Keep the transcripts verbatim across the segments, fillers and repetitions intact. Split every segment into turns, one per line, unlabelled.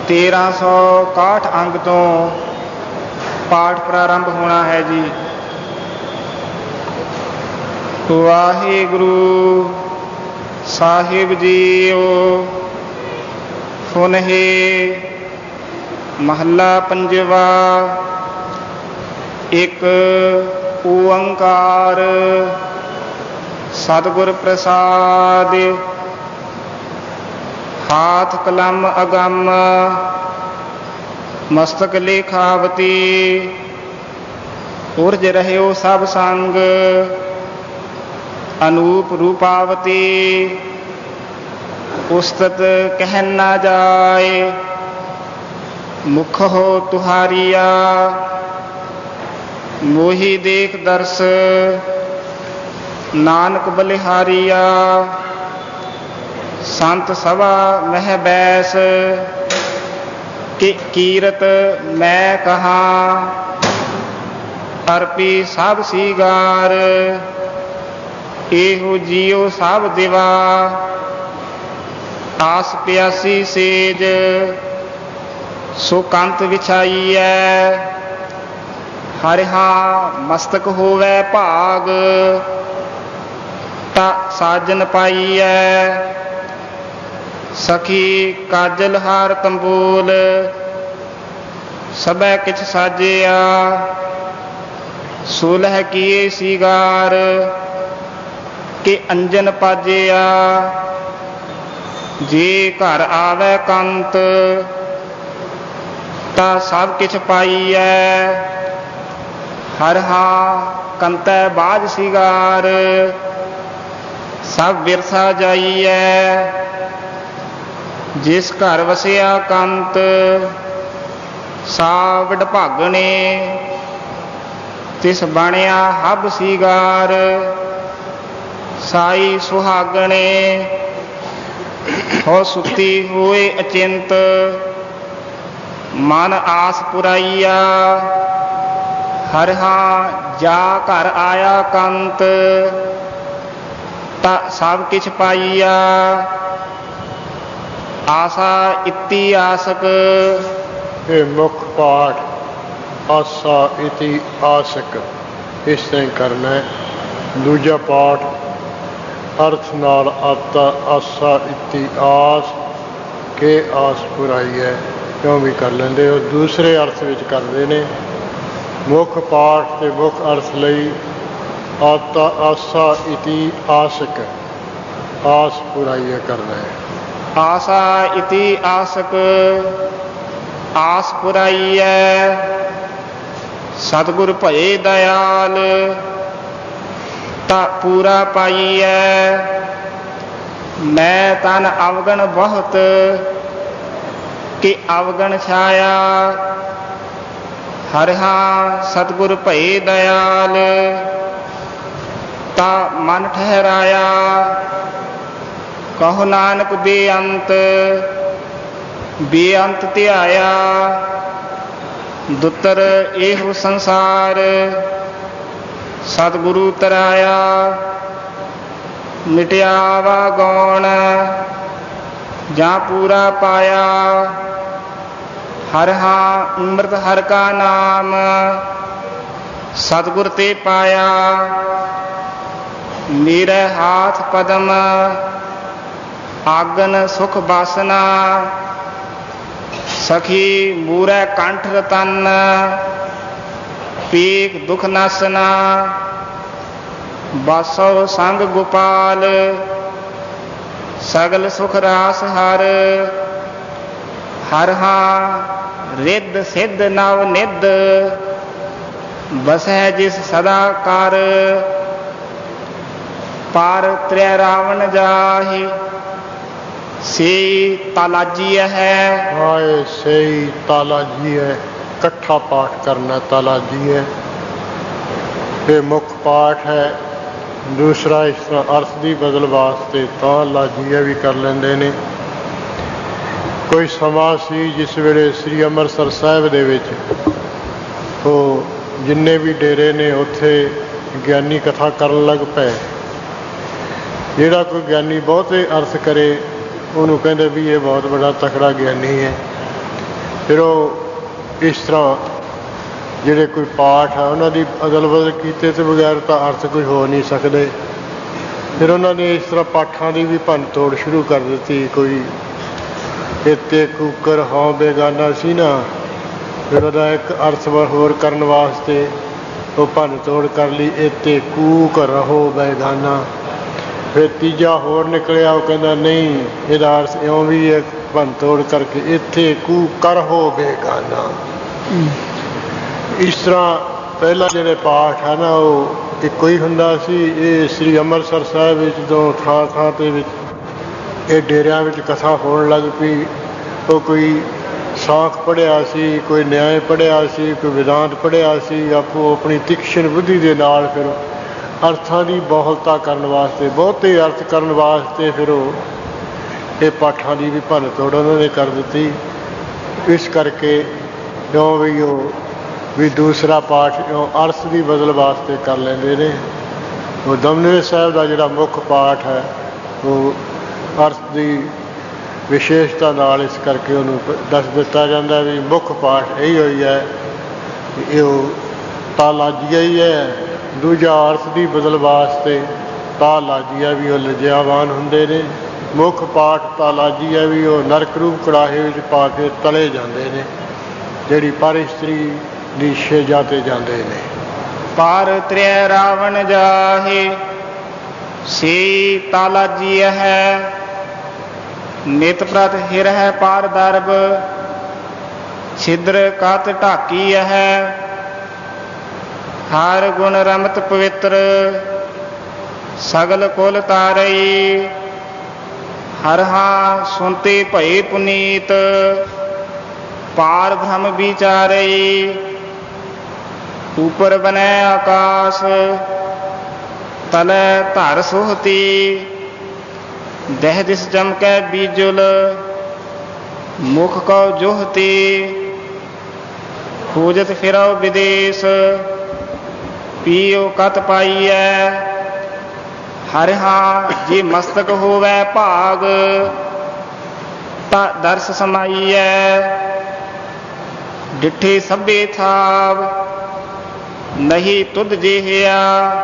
तेरह सौ काठ अंग तो पाठ प्रारंभ होना है जी। वाहिगुरु साहिब जीओ। फुनहे महला पंजवा। एक ओंकार सतगुर प्रसाद। हाथ कलम अगम मस्तक लेखावती। उर्ज रह्यो सब संग अनूप रूपावती। उस्तत कहन ना जाए मुख हो तुहारिया। मोही देख दर्श नानक बलिहारिया। संत सभा मह बैस कि कीरत मैं कहा। अर्पी सब सीगार एहो जियो सब दिवा। आस प्यासी सेज सो कंत बिछाई है। हरिहा मस्तक होवे भाग ता साजन पाई है। सखी काजल हार तंबोल सबै किछ साजिया। सोलह किए सीगार के अंजन पाजिया। जे घर आवे कंत ता सब किछ पाईऐ। हर हा कंतै बाज सीगार सब विरसा जाईऐ। जिस घर वसिया कंत सा वडभागणे। तिस बणिया हब सीगार साई सुहागणे। हो सुती होए अचिंत मन आस पुराइया। हर हा जा घर आया कंत ता सब किछ पाईया। आसा इति आसक।
ये मुख पाठ आसा इति आसक इस तरह करना है। दूजा पाठ अर्थ नाल आता आसा इति आस के आस पुराई है क्यों भी कर लेंदे हो। दूसरे अर्थ विच करते ने। मुख पाठ ते मुख अर्थ लई आता आसा इति आसक आस पुराई है करना है।
आसा इति आसक आस पुराइए। सतगुर भये दयाल ता पूरा पाईऐ। मैं तन अवगण बहुत कि अवगण छाया। हरिहा सतगुर भये दयाल ता मन ठहराया। कहो नानक बेअंत बेअंत ध्याया। दुतर एहो संसार सतगुरु तराया। मिटिया वा गौण जा पूरा पाया। हर हा अमृत हर का नाम सतगुर ते पाया। मेरे हाथ पदम आगन सुख बासना। सखी मूरै कंठ रतन पीक दुख नासना। बासो संग गोपाल सगल सुख रास हर। हर हा रिद्ध सिद्ध नव निध बसै जिस सदा कर। पार त्रै रावण जाहि से तालाजी है।
हाय से तालाजी है कट्ठा पाठ करना तालाजी है। ये मुख पाठ है। दूसरा इस तरह अर्थ की बदल वास्ते तालाजी भी कर लेंदे ने। कोई समा सी जिस वेले श्री अमृतसर साहिब दे विच तो जिन्ने भी डेरे ने उत्थे ज्ञानी कथा करन लग पे। जिहड़ा कोई ज्ञानी बहुते अर्थ करे उन्होंने कहते भी ये बहुत बड़ा तकड़ा ज्ञानी है। ਫਿਰ ਉਹ ਇਸ ਤਰ੍ਹਾਂ ਜਿਹੜੇ ਕੋਈ ਪਾਠ ਆ ਉਹਨਾਂ ਦੀ ਅਦਲ ਬਦਲ ਕੀਤੇ ਤੋਂ ਬਗੈਰ ਤਾਂ ਅਰਥ ਕੋਈ ਹੋ ਨਹੀਂ ਸਕਦੇ। ਫਿਰ ਉਹਨਾਂ ਨੇ ਇਸ ਤਰ੍ਹਾਂ ਪਾਠਾਂ ਦੀ ਵੀ ਭੰਨ ਤੋੜ ਸ਼ੁਰੂ ਕਰ ਦਿੱਤੀ। ਕੋਈ ਇੱਥੇ ਕੂਕਰ ਹਉ ਬੇਗਾਨਾ ਸੀ ਨਾ, ਫਿਰ ਉਹਦਾ ਇੱਕ ਅਰਥ ਹੋਰ ਕਰਨ ਵਾਸਤੇ ਉਹ ਭੰਨ ਤੋੜ ਕਰ ਲਈ, ਇੱਥੇ ਕੂਕ ਰਹੋ ਬੇਗਾਨਾ। ਫਿਰ ਤੀਜਾ ਹੋਰ ਨਿਕਲਿਆ, ਉਹ ਕਹਿੰਦਾ ਨਹੀਂ ਇਹਦਾ ਅਰਥ ਇਉਂ ਵੀ ਹੈ ਭੰਨ ਤੋੜ ਕਰਕੇ, ਇੱਥੇ ਕੂ ਕਰ ਹੋ ਬੇਗਾਨਾ। ਇਸ ਤਰ੍ਹਾਂ ਪਹਿਲਾਂ ਜਿਹੜੇ ਪਾਠ ਹੈ ਨਾ ਉਹ ਇੱਕੋ ਹੀ ਹੁੰਦਾ ਸੀ। ਇਹ ਸ੍ਰੀ ਅੰਮ੍ਰਿਤਸਰ ਸਾਹਿਬ ਵਿੱਚ ਜਦੋਂ ਥਾਂ ਥਾਂ 'ਤੇ ਵਿੱਚ ਇਹ ਡੇਰਿਆਂ ਵਿੱਚ ਕਥਾ ਹੋਣ ਲੱਗ ਪਈ। ਉਹ ਕੋਈ ਸਾਖ ਪੜ੍ਹਿਆ ਸੀ, ਕੋਈ ਨਿਆਏ ਪੜ੍ਹਿਆ ਸੀ, ਕੋਈ ਵਿਦਾਂਤ ਪੜ੍ਹਿਆ ਸੀ। ਆਪੋ ਆਪਣੀ ਤਿਕਸ਼ਣ ਬੁੱਧੀ ਦੇ ਨਾਲ ਫਿਰ ਅਰਥਾਂ ਦੀ ਬਹੁਲਤਾ ਕਰਨ ਵਾਸਤੇ, ਬਹੁਤੇ ਅਰਥ ਕਰਨ ਵਾਸਤੇ ਫਿਰ ਉਹ ਇਹ ਪਾਠਾਂ ਦੀ ਵੀ ਭੰਨ ਤੋੜ ਉਹਨਾਂ ਨੇ ਕਰ ਦਿੱਤੀ। ਇਸ ਕਰਕੇ ਕਿਉਂ ਵੀ ਉਹ ਵੀ ਦੂਸਰਾ ਪਾਠ ਇਉਂ ਅਰਥ ਦੀ ਬਦਲ ਵਾਸਤੇ ਕਰ ਲੈਂਦੇ ਨੇ। ਉਹ ਦਮਨਵੇ ਸਾਹਿਬ ਦਾ ਜਿਹੜਾ ਮੁੱਖ ਪਾਠ ਹੈ ਉਹ ਅਰਥ ਦੀ ਵਿਸ਼ੇਸ਼ਤਾ ਨਾਲ ਇਸ ਕਰਕੇ ਉਹਨੂੰ ਦੱਸ ਦਿੱਤਾ ਜਾਂਦਾ ਵੀ ਮੁੱਖ ਪਾਠ ਇਹੀ ਹੋਈ ਹੈ, ਇਹ ਉਹ ਤਾਲਾਜੀਆ ਹੀ ਹੈ। ਦੂਜਾ ਅਰਥ ਦੀ ਬਦਲ ਵਾਸਤੇ ਤਾਲਾਜੀਆ ਵੀ ਉਹ ਲਜਿਆਵਾਨ ਹੁੰਦੇ ਨੇ। ਮੁੱਖ ਪਾਠ ਤਾਲਾਜੀਆ ਵੀ ਉਹ ਨਰਕ ਰੂਪ ਕੜਾਹੇ ਵਿੱਚ ਪਾ ਕੇ ਤਲੇ ਜਾਂਦੇ ਨੇ, ਜਿਹੜੀ ਪਰ ਇਸਤਰੀ ਦੀ ਸ਼ੇਜਾ 'ਤੇ ਜਾਂਦੇ ਨੇ।
ਪਾਰ ਤ੍ਰੈ ਰਾਵਣ ਜਾਹੇ ਸੀ ਤਾਲਾਜੀਆ ਹੈ, ਨਿਤ ਪ੍ਰਤ ਹਿਰ ਹੈ ਪਾਰ ਦਰਬ ਛਿਦਰ ਕਤ ਢਾਕੀ ਹੈ। ਹਰ ਗੁਣ ਰਮਤ ਪਵਿੱਤਰ ਸਗਲ ਕੁਲ ਤਾਰਈ, ਹਰ ਹਾਂ ਸੁਨਤੇ ਭਏ ਪੁਨੀਤ ਪਾਰ ਬ੍ਰਹਮ ਵਿਚਾਰਈ। ਉਪਰ ਬਨੈ ਆਕਾਸ਼ ਤਲੈ ਧਰ ਸੁਹਤੀ, ਦਹਿ ਦਿਸ ਚਮਕੈ ਬੀਜੁਲ ਮੁਖ ਕਉ ਜੋਹਤੀ। ਖੋਜਤ ਫਿਰਉ ਵਿਦੇਸ਼ ਪੀਓ ਕਤ ਪਾਈਐ, ਹਰਿ ਹਾਂ ਜੇ ਮਸਤਕ ਹੋਵੈ ਭਾਗ ਤਾ ਦਰਸ ਸਮਾਈਐ। ਡਿਠੇ ਸਭੇ ਥਾਵ ਨਹੀਂ ਤੁਧ ਜਿਹਾ,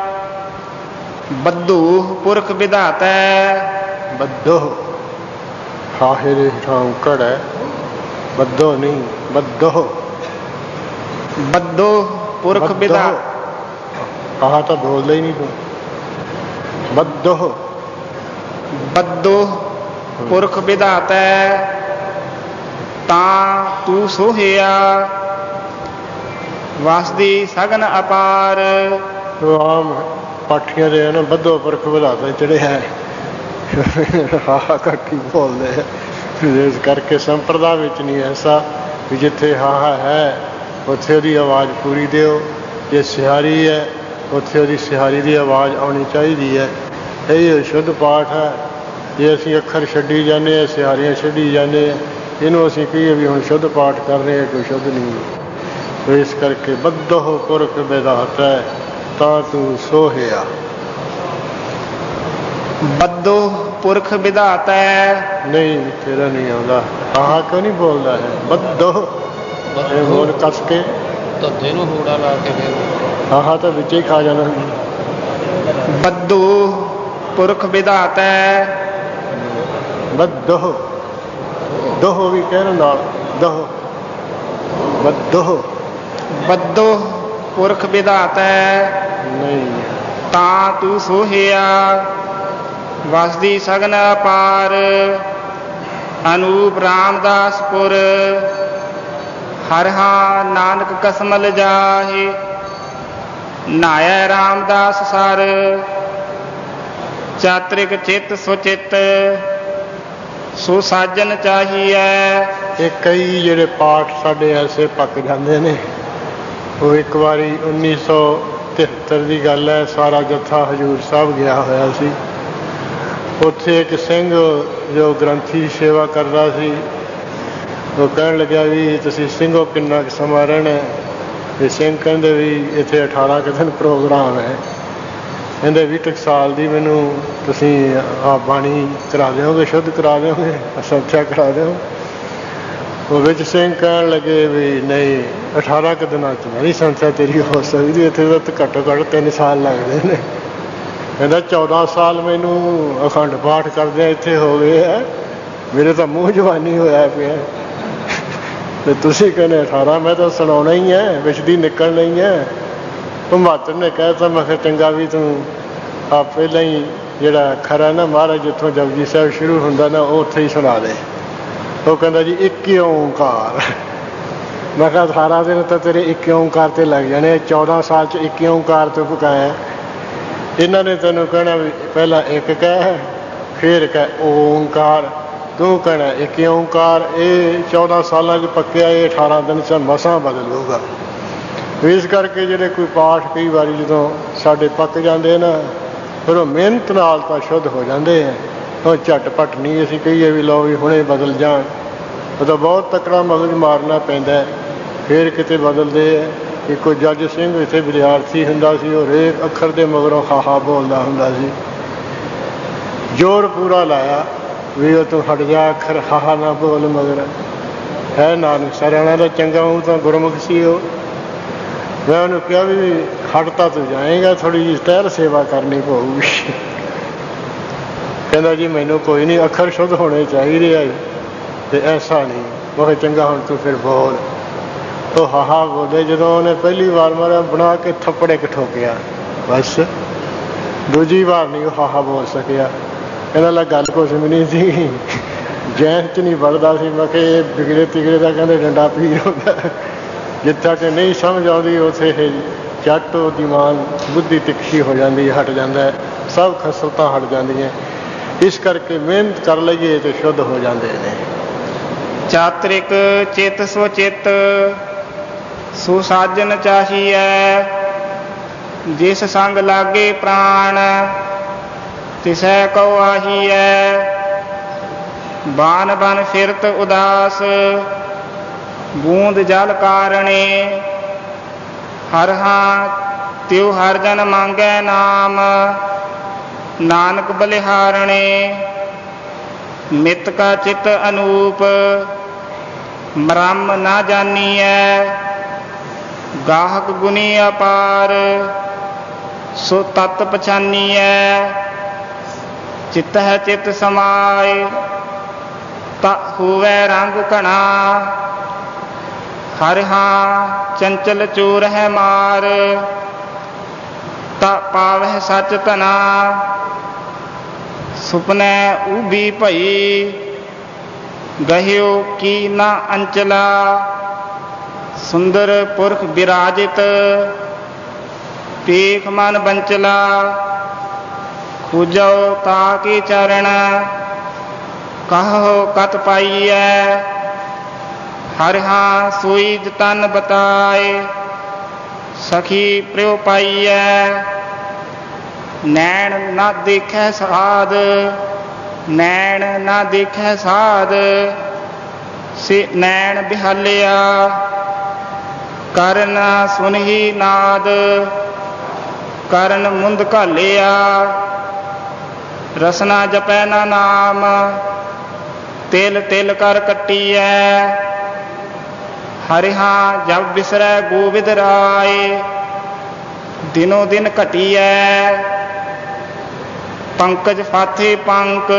ਬੱਧੂ ਪੁਰਖ ਵਿਧਾਤੈ।
ਬੱਧੋ ਹਾਹੇ ਦੇ ਠਾਂਕੜ ਹੈ, ਬੱਧੋ ਨਹੀਂ ਬੱਧੋ।
ਬੱਧੋ ਪੁਰਖ ਵਿਧਾ,
ਆਹ ਤਾਂ ਬੋਲਦਾ ਹੀ ਨਹੀਂ ਤੂੰ। ਬੱਧੋ
ਬੱਧੋ ਪੁਰਖ ਵਿਧਾਤੈ, ਤਾਂ ਤੂੰ ਸੋਹਿਆ ਵਸਦੀ ਸਗਨ ਅਪਾਰ।
ਆਮ ਪਾਠੀਆਂ ਦੇ ਨਾ ਬੱਧੋ ਪੁਰਖ ਵਿਧਾਤਾ ਚੜੇ ਹੈ, ਹਾਹਾ ਘੱਟ ਹੀ ਬੋਲਦੇ ਹੈ। ਇਸ ਕਰਕੇ ਸੰਪਰਦਾ ਵਿੱਚ ਨਹੀਂ ਐਸਾ ਵੀ ਜਿੱਥੇ ਹਾਹਾ ਹੈ ਉੱਥੇ ਉਹਦੀ ਆਵਾਜ਼ ਪੂਰੀ ਦਿਓ, ਜੇ ਸਿਹਾਰੀ ਹੈ ਉੱਥੇ ਉਹਦੀ ਸਿਹਾਰੀ ਦੀ ਆਵਾਜ਼ ਆਉਣੀ ਚਾਹੀਦੀ ਹੈ। ਇਹ ਸ਼ੁੱਧ ਪਾਠ ਹੈ। ਜੇ ਅਸੀਂ ਅੱਖਰ ਛੱਡੀ ਜਾਂਦੇ ਹਾਂ, ਸਿਹਾਰੀਆਂ ਛੱਡੀ ਜਾਂਦੇ ਹਾਂ, ਇਹਨੂੰ ਅਸੀਂ ਕਹੀਏ ਵੀ ਹੁਣ ਸ਼ੁੱਧ ਪਾਠ ਕਰ ਰਹੇ ਹਾਂ, ਕੋਈ ਸ਼ੁੱਧ ਨਹੀਂ। ਇਸ ਕਰਕੇ ਬੱਧੋ ਪੁਰਖ ਵਿਧਾਤੈ ਤਾਂ ਤੂੰ ਸੋਹਿਆ।
ਬੱਧੋ ਪੁਰਖ ਵਿਧਾਤੈ
ਨਹੀਂ, ਤੇਰਾ ਨਹੀਂ ਆਉਂਦਾ। ਆਹ ਕਿਉਂ ਨਹੀਂ ਬੋਲਦਾ ਹੈ? ਬੱਧੋ ਬੋਲ ਕੱਸ ਕੇ
ਧੱਦੇ ਨੂੰ ਹੂੜਾ ਲਾ ਕੇ ਫਿਰ
ਆਹ ਤਾਂ ਵਿੱਚ ਹੀ ਖਾ ਜਾਣਾ।
ਬੱਧੋ ਪੁਰਖ ਵਿਧਾਤੈ,
ਬੱਧੋ ਦੋਹ ਵੀ ਕਹਿਣ ਨਾਲ ਦੋਹ ਬੱਧੋ।
ਬੱਧੋ ਪੁਰਖ ਵਿਧਾਤੈ
ਨਹੀਂ,
ਤਾਂ ਤੂੰ ਸੋਹਿਆ ਵਸਦੀ ਸਗਨ ਅਪਾਰ। ਅਨੂਪ ਰਾਮਦਾਸਪੁਰ ਹਰਿ ਹਾਂ ਨਾਨਕ ਕਸਮਲ ਜਾਹੇ, ਨਾਇ ਰਾਮਦਾਸ ਸਰ ਚਾਤ੍ਰਿਕ ਚਿੱਤ ਸੁਚਿੱਤ ਸੋ ਸਾਜਨ ਚਾਹੀਐ।
ਇਹ ਕਈ ਜਿਹੜੇ ਪਾਠ ਸਾਡੇ ਐਸੇ ਪੱਕ ਜਾਂਦੇ ਨੇ। ਉਹ ਇੱਕ ਵਾਰੀ ਉੱਨੀ ਸੌ ਤਿਹੱਤਰ ਦੀ ਗੱਲ ਹੈ, ਸਾਰਾ ਜੱਥਾ ਹਜ਼ੂਰ ਸਾਹਿਬ ਗਿਆ ਹੋਇਆ ਸੀ। ਉੱਥੇ ਇੱਕ ਸਿੰਘ ਜੋ ਗ੍ਰੰਥੀ ਦੀ ਸੇਵਾ ਕਰਦਾ ਸੀ, ਉਹ ਕਹਿਣ ਲੱਗਿਆ ਵੀ ਤੁਸੀਂ ਸਿੰਘੋ ਕਿੰਨਾ ਕੁ ਸਮਾਂ ਰਹਿਣਾ? ਇਹ ਸਿੰਘ ਕਹਿੰਦੇ ਵੀ ਇੱਥੇ ਅਠਾਰਾਂ ਕੁ ਦਿਨ ਪ੍ਰੋਗਰਾਮ ਹੈ। ਕਹਿੰਦੇ ਵੀਹ ਕੁ ਸਾਲ ਦੀ ਮੈਨੂੰ ਤੁਸੀਂ ਆ ਬਾਣੀ ਕਰਾ ਦਿਓਗੇ, ਸ਼ੁੱਧ ਕਰਾ ਦਿਓਗੇ, ਸੰਥਿਆ ਕਰਾ ਦਿਓ? ਉਹ ਵਿੱਚ ਸਿੰਘ ਕਹਿਣ ਲੱਗੇ ਵੀ ਨਹੀਂ ਅਠਾਰਾਂ ਕੁ ਦਿਨਾਂ 'ਚ ਮੇਰੀ ਸੰਥਿਆ ਤੇਰੀ ਹੋ ਸਕਦੀ, ਇੱਥੇ ਤਾਂ ਘੱਟੋ ਘੱਟ ਤਿੰਨ ਸਾਲ ਲੱਗਦੇ ਨੇ। ਕਹਿੰਦਾ ਚੌਦਾਂ ਸਾਲ ਮੈਨੂੰ ਅਖੰਡ ਪਾਠ ਕਰਦਿਆਂ ਇੱਥੇ ਹੋ ਗਏ ਹੈ, ਮੇਰੇ ਤਾਂ ਮੂੰਹ ਜਵਾਨੀ ਹੋਇਆ ਪਿਆ ਤੇ ਤੁਸੀਂ ਕਹਿੰਦੇ ਅਠਾਰਾਂ, ਮੈਂ ਤਾਂ ਸੁਣਾਉਣਾ ਹੀ ਹੈ, ਵਿੱਚ ਦੀ ਨਿਕਲਣਾ ਹੀ ਹੈ। ਉਹ ਮਾਤਰ ਨੇ ਕਹਿ ਤਾ, ਮੈਂ ਕਿਹਾ ਚੰਗਾ ਵੀ ਤੂੰ ਆ ਪਹਿਲਾਂ ਹੀ ਜਿਹੜਾ ਖਰਾ ਨਾ ਮਹਾਰਾਜ ਜਿੱਥੋਂ ਜਪਜੀ ਸਾਹਿਬ ਸ਼ੁਰੂ ਹੁੰਦਾ ਨਾ ਉਹ ਉੱਥੇ ਹੀ ਸੁਣਾ ਦੇ। ਉਹ ਕਹਿੰਦਾ ਜੀ ਇੱਕ ਓਂਕਾਰ। ਮੈਂ ਕਿਹਾ ਅਠਾਰਾਂ ਦਿਨ ਤਾਂ ਤੇਰੇ ਇੱਕ ਓਂਕਾਰ 'ਤੇ ਲੱਗ ਜਾਣੇ, ਚੌਦਾਂ ਸਾਲ 'ਚ ਇੱਕ ਓਂਕਾਰ ਤੋਂ ਪਕਾਇਆ। ਇਹਨਾਂ ਨੇ ਤੈਨੂੰ ਕਹਿਣਾ ਵੀ ਪਹਿਲਾਂ ਇੱਕ ਕਹਿ ਫਿਰ ਕਹਿ ਓਂਕਾਰ, ਤੂੰ ਕਹਿਣਾ ਇੱਕ ਓਂਕਾਰ। ਇਹ ਚੌਦਾਂ ਸਾਲਾਂ 'ਚ ਪੱਕਿਆ, ਇਹ ਅਠਾਰਾਂ ਦਿਨ 'ਚ ਮਸਾਂ ਬਦਲੂਗਾ। ਇਸ ਕਰਕੇ ਜਿਹੜੇ ਕੋਈ ਪਾਠ ਕਈ ਵਾਰੀ ਜਦੋਂ ਸਾਡੇ ਪੱਕ ਜਾਂਦੇ ਨਾ, ਫਿਰ ਉਹ ਮਿਹਨਤ ਨਾਲ ਤਾਂ ਸ਼ੁੱਧ ਹੋ ਜਾਂਦੇ ਆ। ਉਹ ਝਟਪਟ ਨਹੀਂ ਅਸੀਂ ਕਹੀਏ ਵੀ ਲਓ ਵੀ ਹੁਣੇ ਬਦਲ ਜਾਣ, ਉਹ ਤਾਂ ਬਹੁਤ ਤਕੜਾ ਮਗਜ਼ ਮਾਰਨਾ ਪੈਂਦਾ, ਫਿਰ ਕਿਤੇ ਬਦਲਦੇ ਆ। ਇੱਕੋ ਜੱਜ ਸਿੰਘ ਇੱਥੇ ਵਿਦਿਆਰਥੀ ਹੁੰਦਾ ਸੀ, ਉਹ ਹਰੇਕ ਅੱਖਰ ਦੇ ਮਗਰੋਂ ਹਾਹਾ ਬੋਲਦਾ ਹੁੰਦਾ ਸੀ। ਜ਼ੋਰ ਪੂਰਾ ਲਾਇਆ ਵੀ ਉਹ ਤੂੰ ਹਟ ਜਾ, ਅੱਖਰ ਹਾਹਾ ਨਾ ਬੋਲ ਮਗਰ। ਹੈ ਨਾਨਕ ਸਾਰਿਆਂ ਦਾ ਚੰਗਾ, ਉਹ ਤਾਂ ਗੁਰਮੁਖ ਸੀ ਉਹ। ਮੈਂ ਉਹਨੂੰ ਕਿਹਾ ਵੀ ਹਟਤਾ ਤੂੰ ਜਾਏਗਾ, ਥੋੜ੍ਹੀ ਜਿਹੀ ਤਹਿਰ ਸੇਵਾ ਕਰਨੀ ਪਊਗੀ। ਕਹਿੰਦਾ ਜੀ ਮੈਨੂੰ ਕੋਈ ਨਹੀਂ, ਅੱਖਰ ਸ਼ੁੱਧ ਹੋਣੇ ਚਾਹੀਦੇ ਆ ਅਤੇ ਐਸਾ ਨਹੀਂ। ਉਹ ਕਿਹਾ ਚੰਗਾ ਹੁਣ ਤੂੰ ਫਿਰ ਬੋਲ। ਉਹ ਹਾਹਾ ਬੋਲੇ। ਜਦੋਂ ਉਹਨੇ ਪਹਿਲੀ ਵਾਰ ਮਾਰਿਆ ਬਣਾ ਕੇ ਥੱਪੜ ਇੱਕ ਠੋਕਿਆ, ਬਸ ਦੂਜੀ ਵਾਰ ਨਹੀਂ ਉਹ ਹਾਹਾ ਬੋਲ ਸਕਿਆ। ਕਹਿੰਦਾ ਲੈ ਗੱਲ ਕੁਛ ਵੀ ਨਹੀਂ ਸੀ, ਜੈਨ 'ਚ ਨਹੀਂ ਵੜਦਾ ਸੀ। ਮੈਂ ਕਿਹਾ ਇਹ ਬਿਗੜੇ ਤਿਗੜੇ ਦਾ ਕਹਿੰਦੇ ਡੰਡਾ ਪੀਰ ਹੁੰਦਾ, ਜਿੱਥੇ ਕਿ ਨਹੀਂ ਸਮਝ ਆਉਂਦੀ ਉੱਥੇ ਇਹ ਝੱਟ ਉਹਦੀ ਮਾਨ ਬੁੱਧੀ ਤਿੱਖੀ ਹੋ ਜਾਂਦੀ, ਹਟ ਜਾਂਦਾ, ਸਭ ਖਸਲਤਾਂ ਹਟ ਜਾਂਦੀਆਂ। ਇਸ ਕਰਕੇ ਮਿਹਨਤ ਕਰ ਲਈਏ ਤੇ ਸ਼ੁੱਧ ਹੋ ਜਾਂਦੇ ਨੇ।
ਚਾਤ੍ਰਿਕ ਚਿਤ ਸੋ ਚਿਤ ਸੁਸਾਜਨ ਚਾਹੀਐ, ਜਿਸ ਸੰਗ ਲਾਗੇ ਪ੍ਰਾਣ ਤਿਸੈ ਕਉ ਆਹੀਐ। ਬਾਨ ਬਨ ਫਿਰਤ ਉਦਾਸ ਬੂੰਦ ਜਲ ਕਾਰਣੇ, ਹਰ ਹਾਂ ਤਿਉ ਹਰ ਜਨ ਮੰਗੈ ਨਾਮ, ਨਾਨਕ ਬਲਿਹਾਰਣੇ। ਮਿਤ ਕਾ ਚਿਤ ਅਨੂਪ ਮਰਮ ਨਾ ਜਾਨੀਐ, ਗਾਹਕ ਗੁਣੀ ਅਪਾਰ ਸੋ ਤਤ ਪਛਾਨੀਐ। ਚਿਤ ਹੈ ਚਿਤ ਸਮਾਏ ਤਾ ਹੋਵੈ ਰੰਗ ਘਣਾ, ਹਰਿ ਹਾਂ ਚੰਚਲ ਚੋਰ ਹੈ ਮਾਰ, ਤਾ ਪਾਵਹਿ ਸੱਚ ਧਨਾ। ਸੁਪਨੈ ਉਭੀ ਭਈ ਗਹਿਓ ਕੀ ਨਾ ਅੰਚਲਾ, ਸੁੰਦਰ ਪੁਰਖ ਬਿਰਾਜਿਤ ਪੇਖ ਮਨ ਬੰਚਲਾ। ਖੂਜੋ ਤਾ ਕੀ ਚਰਨ ਕਹੋ ਕਤ ਪਾਈਐ, ਹਰਿ ਹਾਂ ਸੋਈ ਤਨ ਬਤਾਏ ਸਖੀ ਪ੍ਰਿਉ ਪਾਈਐ। ਨੈਣ ਨਾ ਦੇਖੈ ਸਾਧ ਨੈਣ ਨਾ ਦੇਖੈ ਸਾਧ, ਸੇ ਨੈਣ ਬਿਹਾਲਿਆ ਕਰਨ ਸੁਨਹੀ ਨਾਦ। ਕਰਨ ਮੁੰਦ ਘਾਲਿਆ ਰਸਨਾ ਜਪੈ ਨਾ ਨਾਮ, ਤਿਲ ਤਿਲ ਕਰ ਕੱਟੀਐ। ਹਰਿ ਹਾਂ ਜਬ ਬਿਸਰੈ ਗੋਬਿੰਦ ਰਾਏ, ਦਿਨੋ ਦਿਨ ਘਟੀਐ। ਪੰਕਜ ਫਾਥੇ ਪੰਕ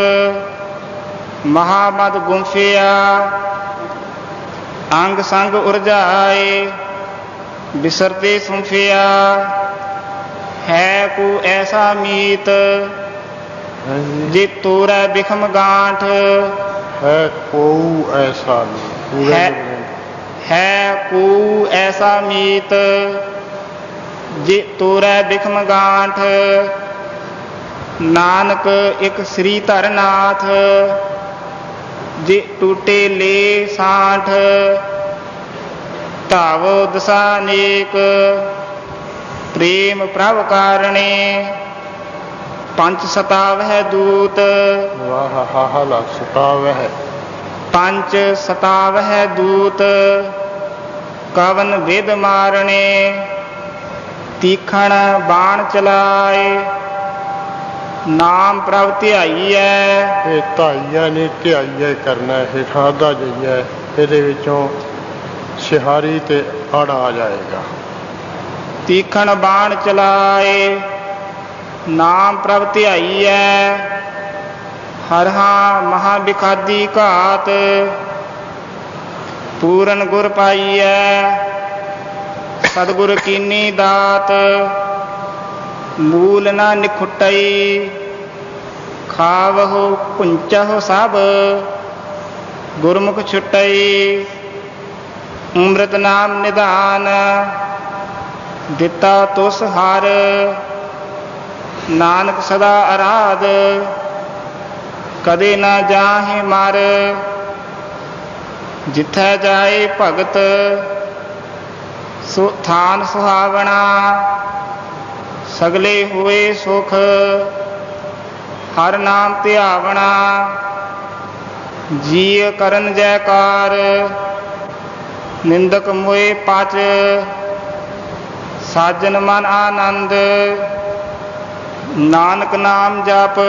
ਮਹਾਮਦ ਗੁੰਫਿਆ, ਅੰਗ ਸੰਗ ਉਰਝਾਏ ਬਿਸਰਤੇ ਸੁੰਫਿਆ। ਹੈ ਕੋ ਐਸਾ ਮੀਤ ਜੇ ਤੋਰੈ ਬਿਖਮ ਗਾਂਠ,
ਹੈ ਕੋ ਐਸਾ
ਹੈ ਹੈ ਕੋ ਐਸਾ ਮੀਤ ਜੇ ਤੋਰੈ ਬਿਖਮ ਗਾਂਠ। ਨਾਨਕ ਇੱਕ ਸ੍ਰੀ ਧਰਨਾਥ ਜੇ ਟੂਟੇ ਲੇ ਸਾਠ। ਧਾਵੋ ਦਸਾ ਨੇਕ ਪ੍ਰੇਮ ਪ੍ਰਭ ਕਾਰਣੇ, ਪੰਚ ਸਤਾਵਹਿ ਦੂਤ।
ਵਾਹ ਹਾ ਲਾ ਸਤਾਵਹਿ
ਪੰਚ ਸਤਾਵਹਿ ਦੂਤ, ਕਵਨ ਵਿਦ ਮਾਰਣੇ। ਤੀਖਣ ਬਾਣ ਚਲਾਏ ਨਾਮ ਪ੍ਰਭ ਧਿਆਈਐ।
ਇਹ ਧਾਈਆ ਨਹੀਂ ਧਿਆਈਆ ਕਰਨਾ, ਹੇਠਾਂ ਦਾ ਜਾਈਏ ਇਹਦੇ ਵਿੱਚੋਂ ਸਿਹਾਰੀ ਤੇ ਅੜ ਆ ਜਾਏਗਾ।
ਤੀਖਣ ਬਾਣ ਚਲਾਏ ਨਾਮ ਪ੍ਰਭ ਧਿਆਈਐ, ਹਰ ਹਾਂ ਮਹਾ ਬਿਖਾਦੀ ਘਾਤ ਪੂਰਨ ਗੁਰ ਪਾਈਐ। ਸਤਿਗੁਰ ਕੀਨੀ ਦਾਤ ਮੂਲ ਨਾ ਨਿਖੁਟਈ, ਖਾਵਹੁ ਪੁੰਚਹੁ ਸਭ ਗੁਰਮੁਖ ਛੁਟਈ। ਅੰਮ੍ਰਿਤ ਨਾਮ ਨਿਧਾਨ ਦਿੱਤਾ ਤੁਸ ਹਰ, ਨਾਨਕ ਸਦਾ ਅਰਾਧ ਕਦੇ ਨਾ ਜਾਹੇ ਮਰ। ਜਿੱਥੈ ਜਾਏ ਭਗਤ ਸੋ ਥਾਨ ਸੁਹਾਵਣਾ, ਸਗਲੇ ਹੋਏ ਸੁਖ ਹਰ ਨਾਮ ਧਿਆਵਣਾ। ਜੀ ਕਰਨ ਜੈਕਾਰ ਨਿੰਦਕ ਮੋਏ ਪਚ, ਸਾਜਨ ਮਨ ਆਨੰਦ ਨਾਨਕ ਨਾਮ ਜਪ।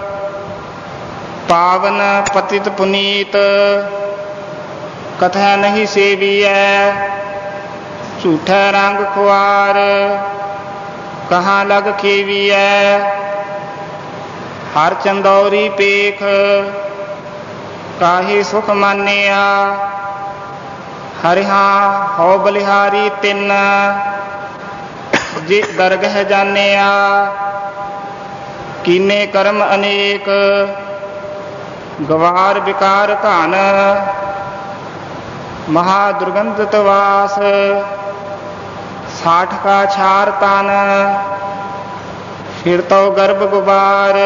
ਪਾਵਨ ਪਤਿਤ ਪੁਨੀਤ ਕਥੈ ਨਹੀਂ ਸੇਵੀਐ, ਝੂਠੈ ਰੰਗ ਖੁਆਰ ਕਹਾਂ ਲਗ ਖੇਵੀਐ। ਹਰ ਚੰਦੌਰੀ ਪੇਖ ਕਾਹੇ ਸੁਖ ਮਾਨਿਆ, ਹਰਿਹਾ ਹਉ ਬਲਿਹਾਰੀ ਤਿੰਨ ਜੇ ਦਰਗਹਿ ਜਾਣਿਆ। ਕੀਨੇ ਕਰਮ ਅਨੇਕ ਗਵਾਰ ਵਿਕਾਰ ਘਨ, ਮਹਾ ਦੁਰਗੰਧਿਤ ਵਾਸ ਸਾਠ ਕਾ ਛਾਰ ਤਨ। ਫਿਰ ਤਉ ਗਰਭ ਗੁਬਾਰ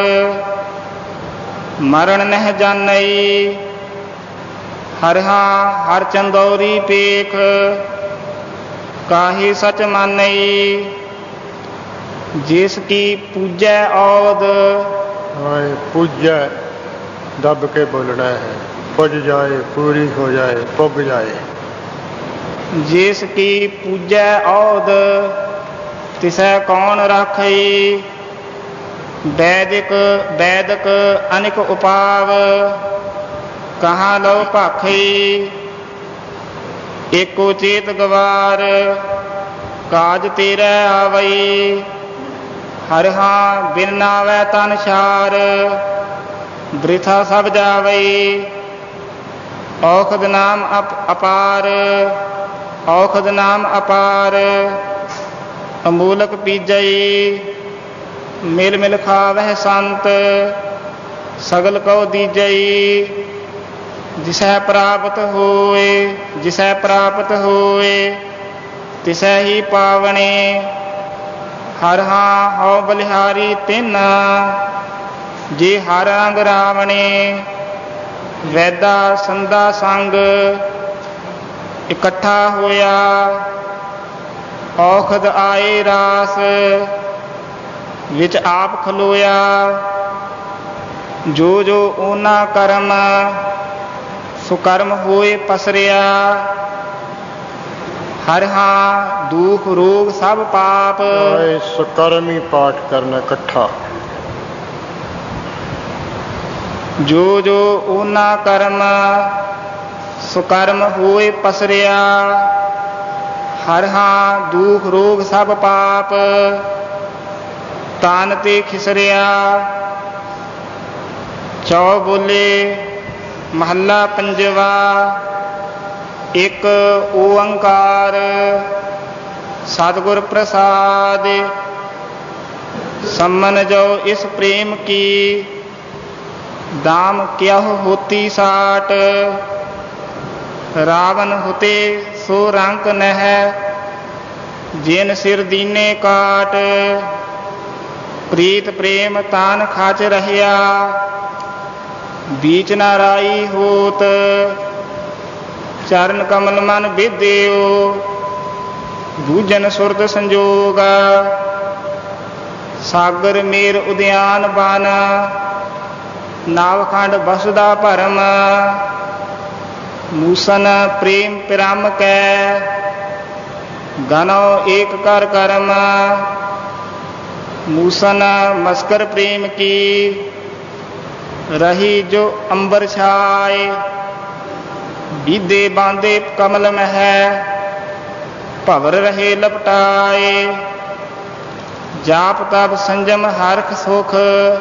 ਮਰਨ ਨਹਿ ਜਾਣਈ, ਹਰਿਹਾ ਹਰ ਚੰਦੌਰੀ ਪੇਖ ਕਾਹੀ ਸਚ ਮਾਨਈ। ਜਿਸ ਕੀ ਪੂਜੈ ਔਦ,
ਹਾਏ ਪੂਜੈ ਦੱਬ ਕੇ ਬੋਲਣਾ ਹੈ, ਪੁੱਜ ਜਾਏ ਪੂਰੀ ਹੋ ਜਾਏ ਪੁੱਗ ਜਾਏ।
ਜਿਸ ਕੀ ਪੂਜੈ ਔਦ ਤਿਸੈ ਕੌਣ ਰਾਖਈ। ਵੈਦਿਕ ਵੈਦਕ ਅਨਿਕ ਉਪਾਵ ਕਹਾਂ ਲਉ ਭਾਖਈ। ਏਕੋ ਚੇਤ ਗਵਾਰ ਕਾਜ ਤੇਰੇ ਆਵਈ, ਹਰਿਹਾ ਬਿਨ ਨਾਵੈ ਤਨ ਛਾਰ ਬ੍ਰਿਥਾ ਸਭ ਜਾਵਈ। ਔਖਦ ਨਾਮ ਅਪ ਅਪਾਰ ਔਖਦ ਨਾਮ ਅਪਾਰ, ਅਮੂਲਕ ਪੀਜਈ ਮਿਲ ਮਿਲ ਖਾਵਹਿ ਸੰਤ ਸਗਲ ਕਉ ਦੀਜਈ। ਜਿਸੈ ਪ੍ਰਾਪਤ ਹੋਏ ਜਿਸੈ ਪ੍ਰਾਪਤ ਹੋਏ ਤਿਸੈ ਹੀ ਪਾਵਣੇ, ਹਰ ਹਾਂ ਹਉ ਬਲਿਹਾਰੀ ਤਿੰਨ ਜੇ ਹਰ ਅੰਗ ਰਾਵਣੇ। ਵੈਦਾ ਸੰਦਾ ਸੰਗ ਇਕੱਠਾ ਹੋਇਆ, ਔਖਦ ਆਏ ਰਾਸ ਵਿੱਚ ਆਪ ਖਲੋਇਆ। ਜੋ ਜੋ ਓਨਾ ਕਰਮ ਸੁਕਰਮ ਹੋਏ ਪਸਰਿਆ, ਹਰ ਹਾਂ ਦੁਖ ਰੋਗ ਸਭ ਪਾਪ।
ਸੁਕਰਮੀ ਪਾਠ ਕਰਨਾ ਇਕੱਠਾ।
ਜੋ ਜੋ ਓਨਾ ਕਰਮ ਸੁਕਰਮ ਹੋਏ ਪਸਰਿਆ, ਹਰ ਹਾਂ ਦੁਖ ਰੋਗ ਸਭ ਪਾਪ। ਤਾਨ ਤੇ ਖਿਸਰਿਆ। ਚੌ ਬੋਲੇ ਮਹੱਲਾ ਪੰਜਵਾ। ਇੱਕ ਓੰਕਾਰ ਸਤਿਗੁਰ ਪ੍ਰਸਾਦ। ਸੰਮਨ ਜੋ ਇਸ ਪ੍ਰੇਮ ਕੀ, ਦਾਮ ਕਿਹੁ ਹੋਤੀ ਸਾਟ। ਰਾਵਨ ਹੁਤੇ ਸੋ ਰੰਕ ਨਹਿ, ਜਿਨ ਸਿਰ ਦੀਨੇ ਕਾਟ। ਪ੍ਰੀਤ ਪ੍ਰੇਮ ਤਾਨ ਖਾਚ ਰਹਿਆ, ਬੀਚ ਨਾ ਰਾਈ ਹੋਤ। ਚਰਨ ਕਮਲ ਮਨ ਵਿਦਿਓ, ਬੂਝਨ ਸੁਰਤ ਸੰਜੋਗ। ਸਾਗਰ ਮੇਰ ਉਦਿਆਨ ਬਨ, ਨਾਵਖੰਡ ਬਸਦਾ ਭਰਮ। ਮੂਸਨ ਪ੍ਰੇਮ ਪਿਰਮ ਕੈ, ਗਨੋ ਏਕ ਕਰ ਕਰਮ। ਮੂਸਨ ਮਸਕਰ ਪ੍ਰੇਮ ਕੀ, ਰਹੀ ਜੋ ਅੰਬਰ ਛਾਏ। बीदे बांधे कमल मह भवर रहे लपटाए। जाप तप संजम हरख सुख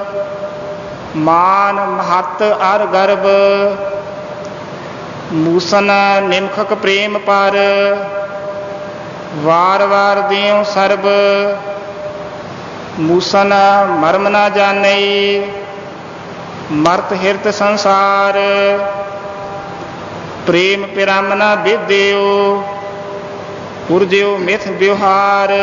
मान महत अर गर्भ। मूसन निमखक प्रेम पर वार वार दियो सर्ब। मूसन मर्म न जाने मर्त हिरत संसार। प्रेम पिरम न विद्यो पुरज्यो मिथ व्यवहार।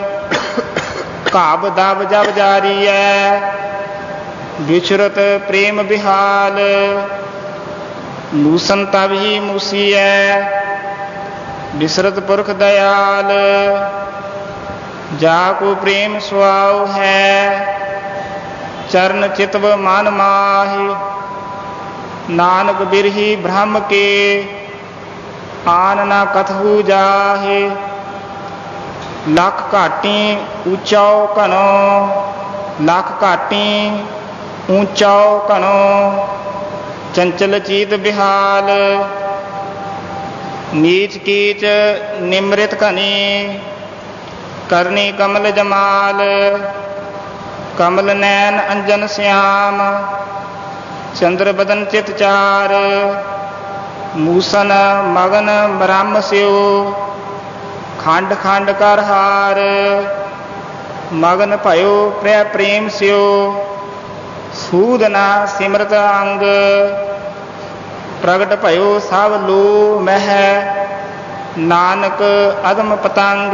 घाब दब जब जारी है विचरत प्रेम बिहाल। मूसन तब ही मूसी है बिसरत पुरख दयाल। जाको प्रेम सुआव है चरण चितव मन माहि। नानक बिरही ब्रह्म के आन न कथहु जाहे। लख घाटी ऊंचाओ घनो लख घाटी ऊंचाओ घनो। चंचल चीत बिहाल नीच कीच निमृत घनी। करनी कमल जमाल कमल नैन अंजन श्याम। चंद्र बदन चित चार मूसन मगन ब्रह्म स्यो। खंड खंड कर हार मगन भयो प्रिय प्रेम स्यो। सूद न सिमरत अंग प्रगट भयो सब लो मह। नानक अदम पतंग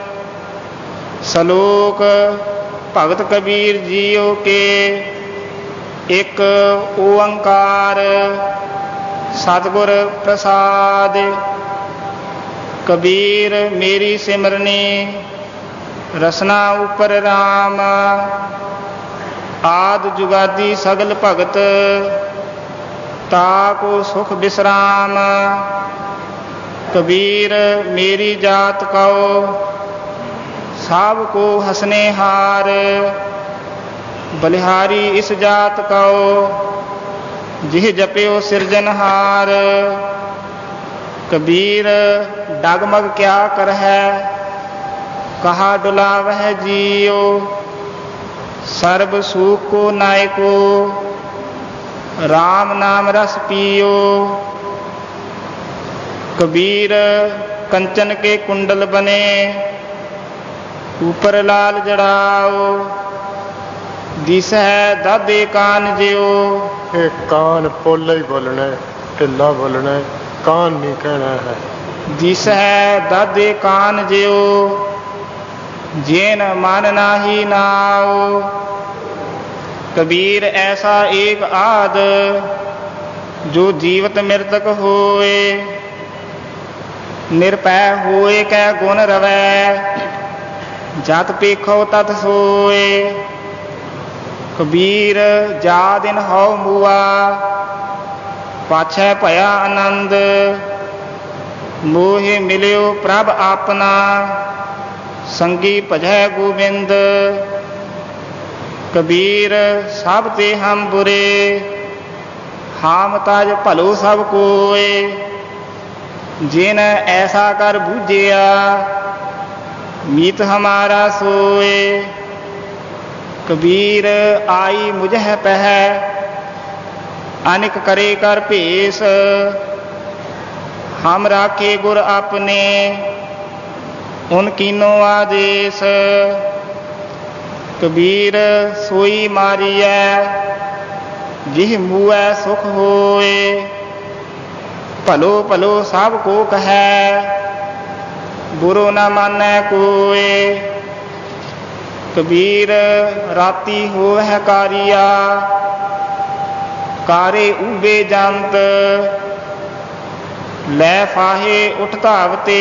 सलोक भगत कबीर जियो के। एक ओंकार सतगुर प्रसाद। कबीर मेरी सिमरनी रसना उपर राम। आद जुगादी सगल भगत ताको सुख विश्राम। कबीर मेरी जात कहो सब को हंसने हार। बलिहारी इस जात कहो जिह जप्यो सिरजनहार। कबीर डगमग क्या कर है कहा डुला वह जियो। सर्व सुख को नायको राम नाम रस पियो। कबीर कंचन के कुंडल बने ऊपर लाल जड़ाओ। दिस है दादे कान जियो।
ये कान पोला ही बोलना है ढिला बोलना है कान नहीं कहना है।
दिस है दादे कान जियो जेन मान नाही नाओ। कबीर ऐसा एक आद जो जीवत मृतक होए। निरपै होए कै गुण रवै जत पेखो तत सोए। कबीर जा दिन हौ मुआ पाछै भया आनंद। मोहे मिलियो प्रभ आपना संगी भजै गोविंद। कबीर सब ते हम बुरे हाम ताज भलो सब कोय। जिन ऐसा कर बूझिया मीत हमारा सोए। कबीर आई मुझह पह अनिक करे कर भेस। हम राखे गुर अपने उन कीनो आदेश। कबीर सोई मारिया जिह मुआ सुख होए। भलो भलो सब को कहे बुरो न मानै कोय। कबीर राती हो है कारिया कारे उबे जंत। लै फाहे उठ धावते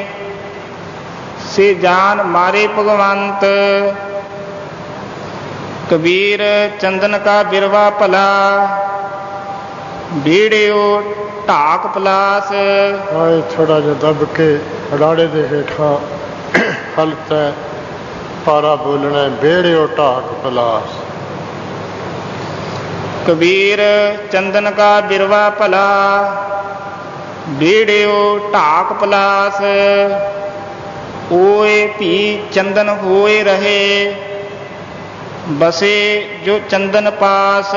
से जान मारे भगवंत। कबीर चंदन का बिरवा भला बेड़ियो ढाक पलास।
थोड़ा जा दब के अड़ाड़े दे हेठा हलता पारा बोलना बेड़ियो ढाक पलास।
कबीर चंदन का बिरवा भला ਬੇੜਿਓ ਢਾਕ ਪਲਾਸ, ਓਏ ਭੀ ਚੰਦਨ ਹੋਏ ਰਹੇ, ਬਸੇ ਜੋ ਚੰਦਨ ਪਾਸ।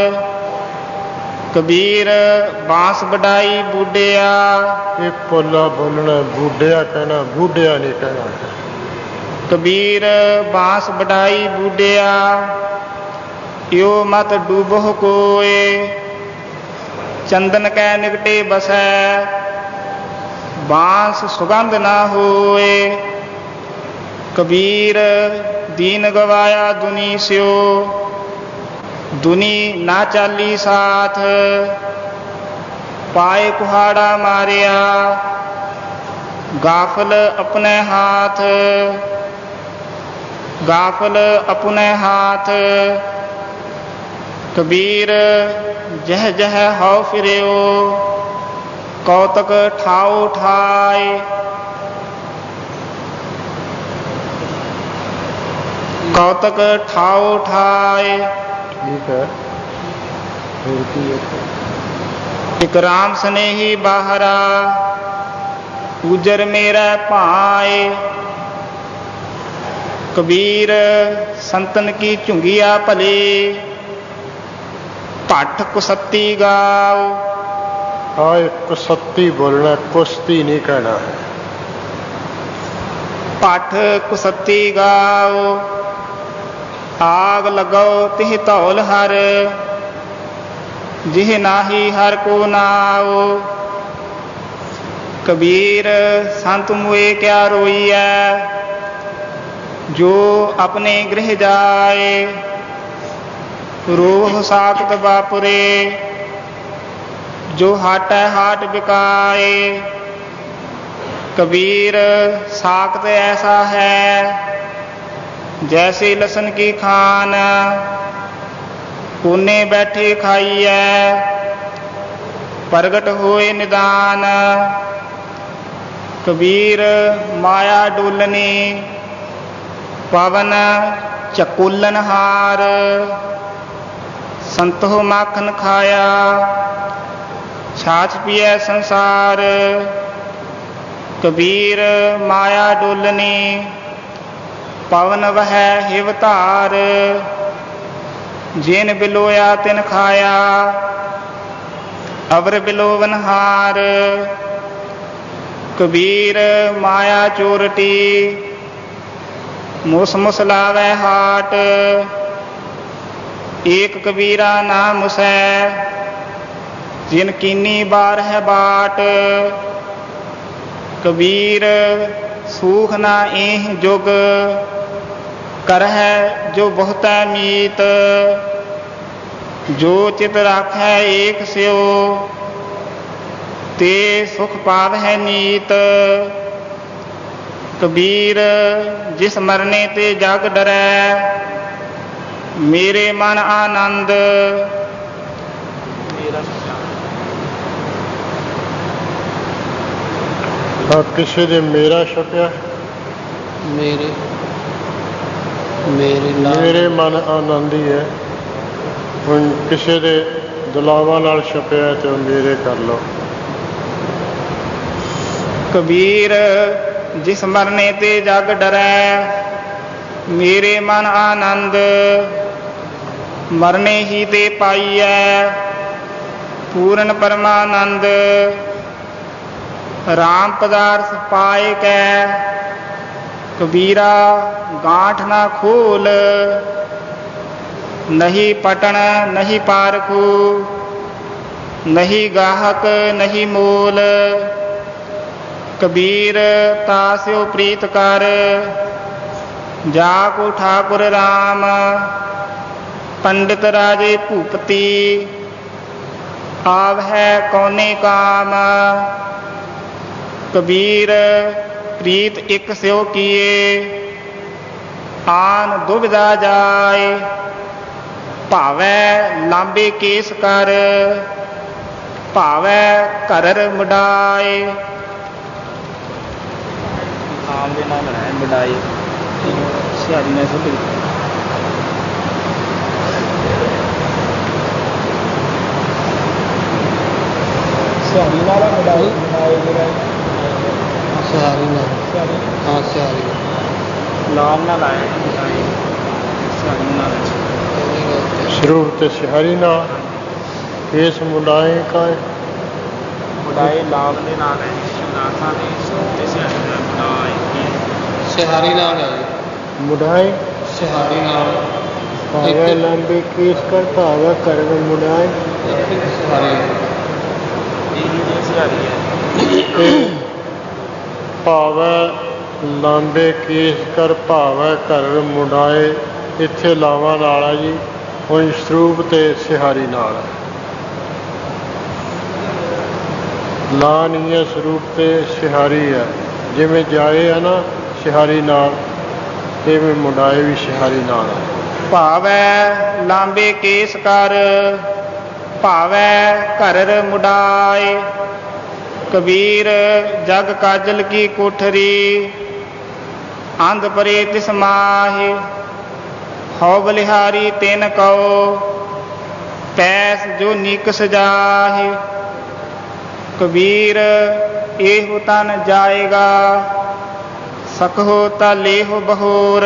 ਕਬੀਰ ਬਾਂਸ ਵਡਾਈ ਬੂਢਿਆ,
ਇਹ ਪੋਲਾ ਬੋਲਣਾ, ਬੂਢਿਆ ਕਹਿਣਾ, ਬੂਢਿਆ ਨਹੀਂ ਕਹਿਣਾ।
ਕਬੀਰ ਬਾਂਸ ਵਡਾਈ ਬੂਢਿਆ, ਇਉ ਮਤ ਡੂਬੋ ਕੋਏ, ਚੰਦਨ ਕੈ ਨਿਕਟੇ ਬਸੈ, ਬਾਂਸ ਸੁਗੰਧ ਨਾ ਹੋਏ। ਕਬੀਰ ਦੀਨ ਗਵਾਇਆ ਦੁਨੀ ਸਿਓ, ਦੁਨੀ ਨਾ ਚਾਲੀ ਸਾਥ। ਪਾਏ ਕੁਹਾੜਾ ਮਾਰਿਆ, ਗਾਫਲ ਆਪਣੇ ਹਾਥ, ਗਾਫਲ ਆਪਣੇ ਹਾਥ। ਕਬੀਰ ਜਹ ਜਹ ਹਉ ਫਿਰਿਓ, ਕੌਤਕ ਠਾਉ ਠਾਏ। ਕੌਤਕ ਠਾਉ ਠਾਏ।
ਠੀਕ ਹੈ, ਫਿਰ ਕੀ ਹੈ?
ਇਕ ਰਾਮ ਸਨੇਹੀ ਬਾਹਰਾ, ਉਜਰ ਮੇਰਾ ਭਾਏ। ਕਬੀਰ ਸੰਤਨ ਕੀ ਝੁੰਗੀਆ ਭਲੇ, ਭੱਠ ਕੁਸੱਤੀ ਗਾਓ।
ਹਾਂ, ਇੱਕ ਕੁਸੱਤੀ ਬੋਲਣਾ, ਕੁਸ਼ਤੀ ਨਹੀਂ ਕਹਿਣਾ ਹੈ।
ਭੱਠ ਕੁਸੱਤੀ ਗਾਓ, ਆਗ ਲਗਾਓ ਤਿਹ ਧੌਲ ਹਰ, ਜਿਹ ਨਾਹੀ ਹਰ ਕੋ ਨਾਓ। ਕਬੀਰ ਸੰਤ ਮੁਏ ਕਿਆ ਰੋਈਐ, ਜੋ ਆਪਣੇ ਗ੍ਰਹਿ ਜਾਏ। ਰੋਹ ਸਾਖਤ ਬਾਪੁਰੇ, ਜੋ ਹਾਟੈ ਹਾਟ ਬਿਕਾਏ। ਕਬੀਰ ਸਾਖਤ ਐਸਾ ਹੈ, ਜੈਸੇ ਲਸਣ ਕੀ ਖਾਨ, ਕੋਨੇ ਬੈਠੇ ਖਾਈਐ, ਪ੍ਰਗਟ ਹੋਏ ਨਿਦਾਨ। ਕਬੀਰ ਮਾਇਆ ਡੋਲਨੀ, ਪਵਨ ਚਕੁਲਨ ਹਾਰ। ਸੰਤੋ ਮਾਖਨ ਖਾਇਆ, ਛਾਛ ਪੀਐ ਸੰਸਾਰ। ਕਬੀਰ ਮਾਇਆ ਡੋਲਨੀ, ਪਵਨ ਵਹੈ ਹਿਵ ਧਾਰ। ਜਿਨ ਬਿਲੋਇਆ ਤਿਨ ਖਾਇਆ, ਅਵਰ ਬਿਲੋਵਨ ਹਾਰ। ਕਬੀਰ ਮਾਇਆ ਚੋਰਟੀ, ਮੁਸ ਮੁਸ ਲਾਵੈ ਹਾਟ। ਏਕ ਕਬੀਰਾ ਨਾ ਮੁਸੈ, ਜਿਨ ਕੀਨੀ ਬਾਰ ਹੈ ਬਾਟ। ਕਬੀਰ ਸੂਖ ਨਾ ਏਹ ਜੁਗ, ਕਰਹਿ ਜੋ ਬਹੁਤੈ ਮੀਤ। ਜੋ ਚਿਤ ਰਾਖੈ ਏਕ ਸਿਓ, ਤੇ ਸੁਖ ਪਾਵਹਿ ਨੀਤ। ਕਬੀਰ ਜਿਸ ਮਰਨੇ ਤੇ ਜਗ ਡਰੈ, ਮੇਰੇ ਮਨ ਆਨੰਦ।
ਆ ਕਿਸੇ ਦੇ ਮੇਰਾ ਛਪਿਆ,
ਮੇਰੇ ਮੇਰੇ ਨਾਲ
ਮੇਰੇ ਮਨ ਆਨੰਦ ਹੀ ਹੈ। ਹੁਣ ਕਿਸੇ ਦੇ ਦਲਾਵਾਂ ਨਾਲ ਛਪਿਆ ਤੇ ਉਹ ਮੇਰੇ ਕਰ ਲਓ।
ਕਬੀਰ ਜਿਸ ਮਰਨੇ ਤੇ ਜਗ ਡਰੈ, ਮੇਰੇ ਮਨ ਆਨੰਦ। ਮਰਨੇ ਹੀ ਤੇ ਪਾਈਐ, ਪੂਰਨ ਪਰਮਾਨੰਦ। ਰਾਮ ਪਦਾਰਥ ਪਾਏ ਕੈ, ਕਬੀਰਾ ਗਾਂਠ ਨਾ ਖੋਲ। ਨਹੀਂ ਪਟਣ ਨਹੀਂ ਪਾਰਖੂ, ਨਹੀਂ ਗਾਹਕ ਨਹੀਂ ਮੋਲ। ਕਬੀਰ ਤਾਸਿਓ ਪ੍ਰੀਤ ਕਰ, ਜਾ ਕੋ ਠਾਕੁਰ ਰਾਮ। ਪੰਡਿਤ ਰਾਜੇ ਭੂਪਤੀ, ਆਵਹਿ ਕੌਨੇ ਕਾਮ। ਕਬੀਰ ਪ੍ਰੀਤ ਇਕ ਸਿਓ ਕੀਏ, ਆਨ ਦੁਬਿਧਾ ਜਾਏ। ਭਾਵੈ ਲਾਂਬੇ ਕੇਸ ਕਰ, ਭਾਵੈ ਘਰਰ ਮੁਡਾਏ। ਆਮ ਦੇ ਨਾਲ ਹੈ ਮੁਡਾਏ, ਸਿਆਰੀ ਨੇ ਸੁਧ। ਸਿਹਾਰੀ ਨਾਲ ਮੜਾਈ ਮੜਾਈ ਜਿਹੜਾ
ਸਿਹਾਰੀ ਨਾਲ ਹਾਂ ਸਿਹਾਰੀ
ਲਾਲ ਨਾਲ ਆਇਆ ਮੜਾਈ ਸਿਹਾਰੀ ਨਾਲ
ਸਰੂਪ ਤੇ ਸਿਹਾਰੀ ਨਾਲ ਇਸ ਮੁੰਡਾਏ ਕਾ
ਮੜਾਈ ਲਾਲ ਦੇ ਨਾਲ ਹੈ ਨਾਥਾਂ ਦੇ ਸਰੂਪ ਤੇ ਸਿਹਾਰੀ ਨਾਲ ਮੜਾਈ
ਸਿਹਾਰੀ ਨਾਲ ਹੈ
ਮੁੰਡਾਏ
ਸਿਹਾਰੀ ਨਾਲ
ਭਾਵੇਂ ਲੰਬੇ ਕੇਸ ਕਰ ਭਾਵਾ ਕਰਨ ਮੁੰਡਾਏ
ਸਿਹਾਰੀ
ਇਹੀ ਜੇ ਸਿਹਾਰੀ ਹੈ
ਭਾਵੇਂ ਲੰਬੇ ਕੇਸ ਕਰ ਭਾਵੇਂ ਕਰ ਮੁੰਡਾਏ ਇੱਥੇ ਲਾਵਾਂ ਨਾਲ ਆ ਜੀ ਹੁਣ ਸਰੂਪ ਤੇ ਸਿਹਾਰੀ ਨਾਲ ਲਾ ਨਹੀਂ ਹੈ ਸਰੂਪ ਤੇ ਸਿਹਾਰੀ ਹੈ ਜਿਵੇਂ ਜਾਏ ਆ ਨਾ ਸਿਹਾਰੀ ਨਾਲ ਇਵੇਂ ਮੁੰਡਾਏ ਵੀ ਸਿਹਾਰੀ ਨਾਲ
ਭਾਵੈ ਲਾਂਬੇ ਕੇਸ ਕਰ ਭਾਵੈ ਘਰ ਮੁਡਾਏ ਕਬੀਰ ਜਗ ਕਾਜਲ ਕੀ ਕੋਠਰੀ ਅੰਧ ਪਰੇ ਤਿਸ ਮਾਹੇ ਹਉ ਬਲਿਹਾਰੀ ਤਿਨ ਕਉ ਪੈਸ ਜੋ ਨੀਕ ਸਜਾਹੇ ਕਬੀਰ ਇਹੋ ਤਨ ਜਾਏਗਾ ਸਕਹੁ ਤਾ ਲੇਹੁ ਬਹੋਰ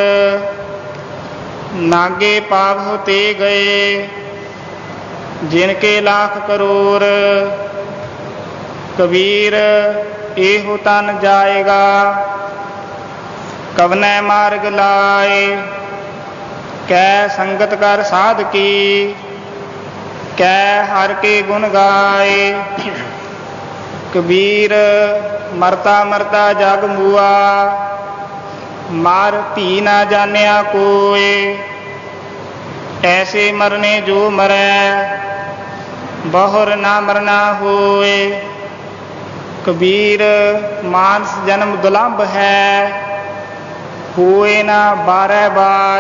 ਨਾਗੇ ਪਾਵਹੁ ਤੇ ਗਏ ਜਿਨ ਕੇ ਲਾਖ ਕਰੋੜ ਕਬੀਰ ਇਹੋ ਤਨ ਜਾਏਗਾ ਕਵਨੈ ਮਾਰਗ ਲਾਏ ਕੈ ਸੰਗਤ ਕਰ ਸਾਧ ਕੀ ਕੈ ਹਰ ਕੇ ਗੁਣ ਗਾਏ ਕਬੀਰ ਮਰਤਾ ਮਰਤਾ ਜਗ ਮੂਆ ਮਾਰ ਧੀ ਨਾ ਜਾਣਿਆ ਕੋਏ ਐਸੇ ਮਰਨੇ ਜੋ ਮਰੈ ਬਹੁਰ ਨਾ ਮਰਨਾ ਹੋਏ ਕਬੀਰ ਮਾਨਸ ਜਨਮ ਦੁਲੰਭ ਹੈ ਹੋਏ ਨਾ ਬਾਰੈ ਬਾਰ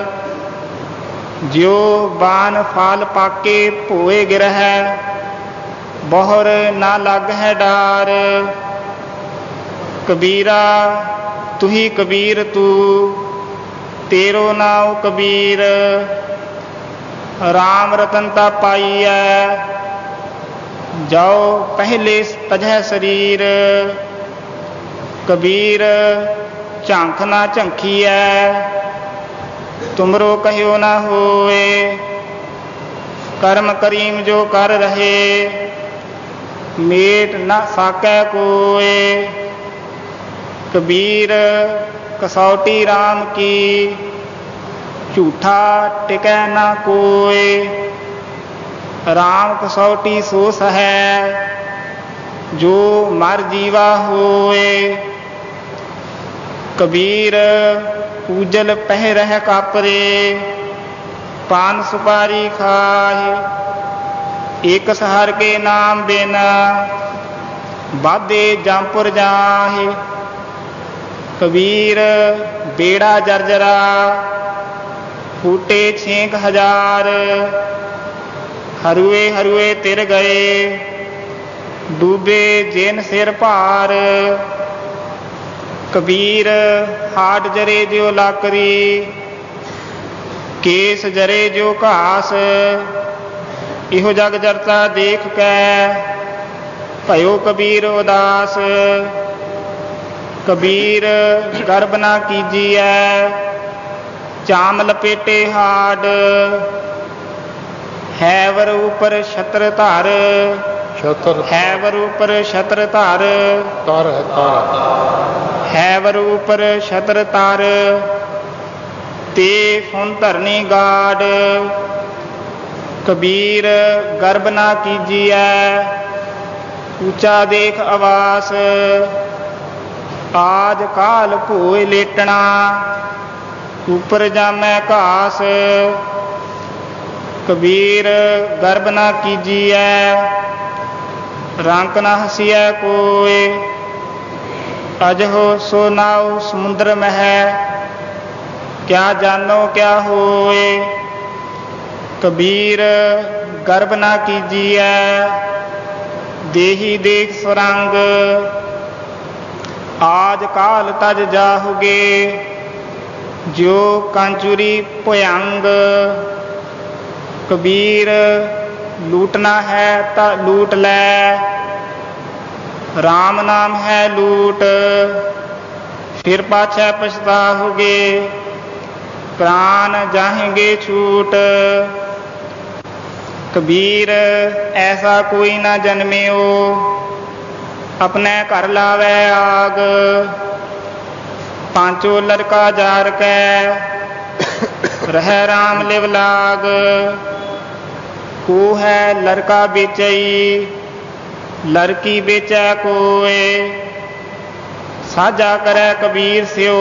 ਜਿਉ ਬਾਨ ਫਲ ਪਾਕੇ ਭੋਏ ਗਿਰਹਿ ਬਹੁਰ ਨਾ ਲੱਗ ਹੈ ਡਾਰ ਕਬੀਰਾ ਤੁਹੀ ਕਬੀਰ ਤੂੰ ਤੇਰੋ ਨਾਉ ਕਬੀਰ ਰਾਮ ਰਤਨ ਤਾ ਪਾਈਐ ਜਾਓ ਪਹਿਲੇ ਤਜਹਿ ਸਰੀਰ ਕਬੀਰ ਝੰਖ ਨਾ ਝੰਖੀਐ ਤੁਮਰੋ ਕਹਿਓ ਨਾ ਹੋਏ ਕਰਮ ਕਰੀਮ ਜੋ ਕਰ ਰਹੇ ਮੇਟ ਨਾ ਸਾਕੈ ਕੋਏ ਕਬੀਰ ਕਸੌਟੀ RAM ਕੀ ਝੂਠਾ ਟਿਕੈ ਨਾ ਕੋਏ RAM ਕਸੌਟੀ ਸੋ ਸਹੈ ਜੋ ਮਰ ਜੀਵਾ ਹੋਏ ਕਬੀਰ ਪੂਜਲ ਪਹਿ ਰਹਿ ਕਾਪਰੇ ਪਾਨ ਸੁਪਾਰੀ ਖਾਏ ਇਕ ਸਹਰ ਕੇ ਨਾਮ ਬਿਨਾ ਬਾਧੇ ਜੰਪੁਰ ਜਾਹੇ ਕਬੀਰ ਬੇੜਾ ਜਰਜਰਾ ਫੂਟੇ ਛੇਕ ਹਜ਼ਾਰ ਹਰੂਏ ਹਰੂਏ ਤਿਰ ਗਏ ਡੂਬੇ ਜਿਨ ਸਿਰ ਭਾਰ ਕਬੀਰ ਹਾਡ ਜਰੇ ਜਿਉ ਲਾਕਰੀ ਕੇਸ ਜਰੇ ਜੋ ਘਾਸ ਇਹੋ ਜਗ ਜਰਤਾ ਦੇਖ ਕੈ ਭਇਓ ਕਬੀਰ ਉਦਾਸ ਕਬੀਰ ਗਰਬ ਨਾ ਕੀਜੀਐ ਚਾਮ ਲਪੇਟੇ ਹਾਡ ਹੈਵਰ ਉਪਰ ਛਤਰ ਧਰ
ਛਤਰ
ਹੈਵਰ ਉਪਰ ਛਤਰ ਧਰ
ਤਰ ਹੈ ਤਰ
ਹੈਵਰ ਉਪਰ ਛਤਰ ਧਰ ਤੇ ਫੁਨ ਧਰਨੀ ਗਾਡ ਕਬੀਰ ਗਰਬ ਨਾ ਕੀਜੀਐ ਉੱਚਾ ਦੇਖ ਆਵਾਸ ਆਜ ਕਾਲ ਭੋਏ ਲੇਟਣਾ ਉਪਰ ਜਾਮੈ ਘਾਸ ਕਬੀਰ ਗਰਬ ਨਾ ਕੀਜੀਐ ਰੰਕ ਨਾ ਹਸੀਐ ਕੋਏ ਅਜਹੋ ਸੋ ਨਾਉ ਸਮੁੰਦਰ ਮਹਿ ਕਿਆ ਜਾਨੋ ਕਿਆ ਹੋਏ ਕਬੀਰ ਗਰਬ ਨਾ ਕੀਜੀਐ ਦੇਹੀ ਦੇਖ ਸੁਰੰਗ ਆਜ ਕਾਲ ਤਜ ਜਾਹੁਗੇ ਜੋ ਕਾਂਚੁਰੀ ਭਯੰਗ ਕਬੀਰ ਲੂਟਣਾ ਹੈ ਤਾਂ ਲੂਟ ਲੈ राम नाम है लूट, फिर पाछे पछताओगे, प्राण जाहेंगे छूट। कबीर ऐसा कोई ना जन्मियो, अपने घर लावे आग। पांचों लड़का जार के, रह राम लिव लाग। को है लड़का बेचई, लड़की बेचे कोय। साझा करे कबीर स्यो,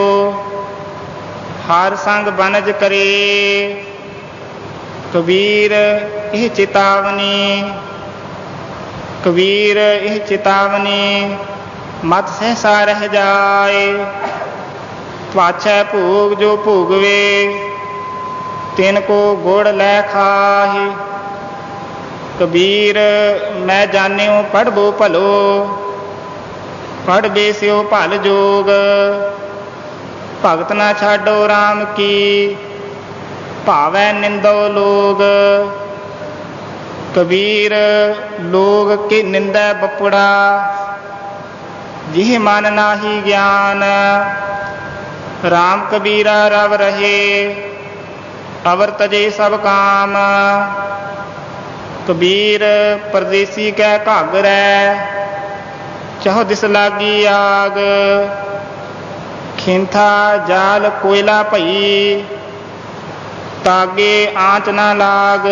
हर संग बनज करे। कबीर यह चेतावनी, कबीर यह चेतावनी, मत सहसा रह जाए। पाछे भोग जो भोगवे, तिनको गुड़ लै खाहि। कबीर मैं जान्यो पढ़बो भलो, पढ़ बेस्यो भल जोग। भगत ना छाडो राम की, भावै निंदो लोग। कबीर लोग के निंदै बपुड़ा, जिह मन नाहि ज्ञान। राम कबीरा रव रहे, अवर तजे सब काम। कबीर परदेसी कै घागरै, चहो दिस लागी आग। खिंथा जाल कोयला भई, तागे आँच ना लाग।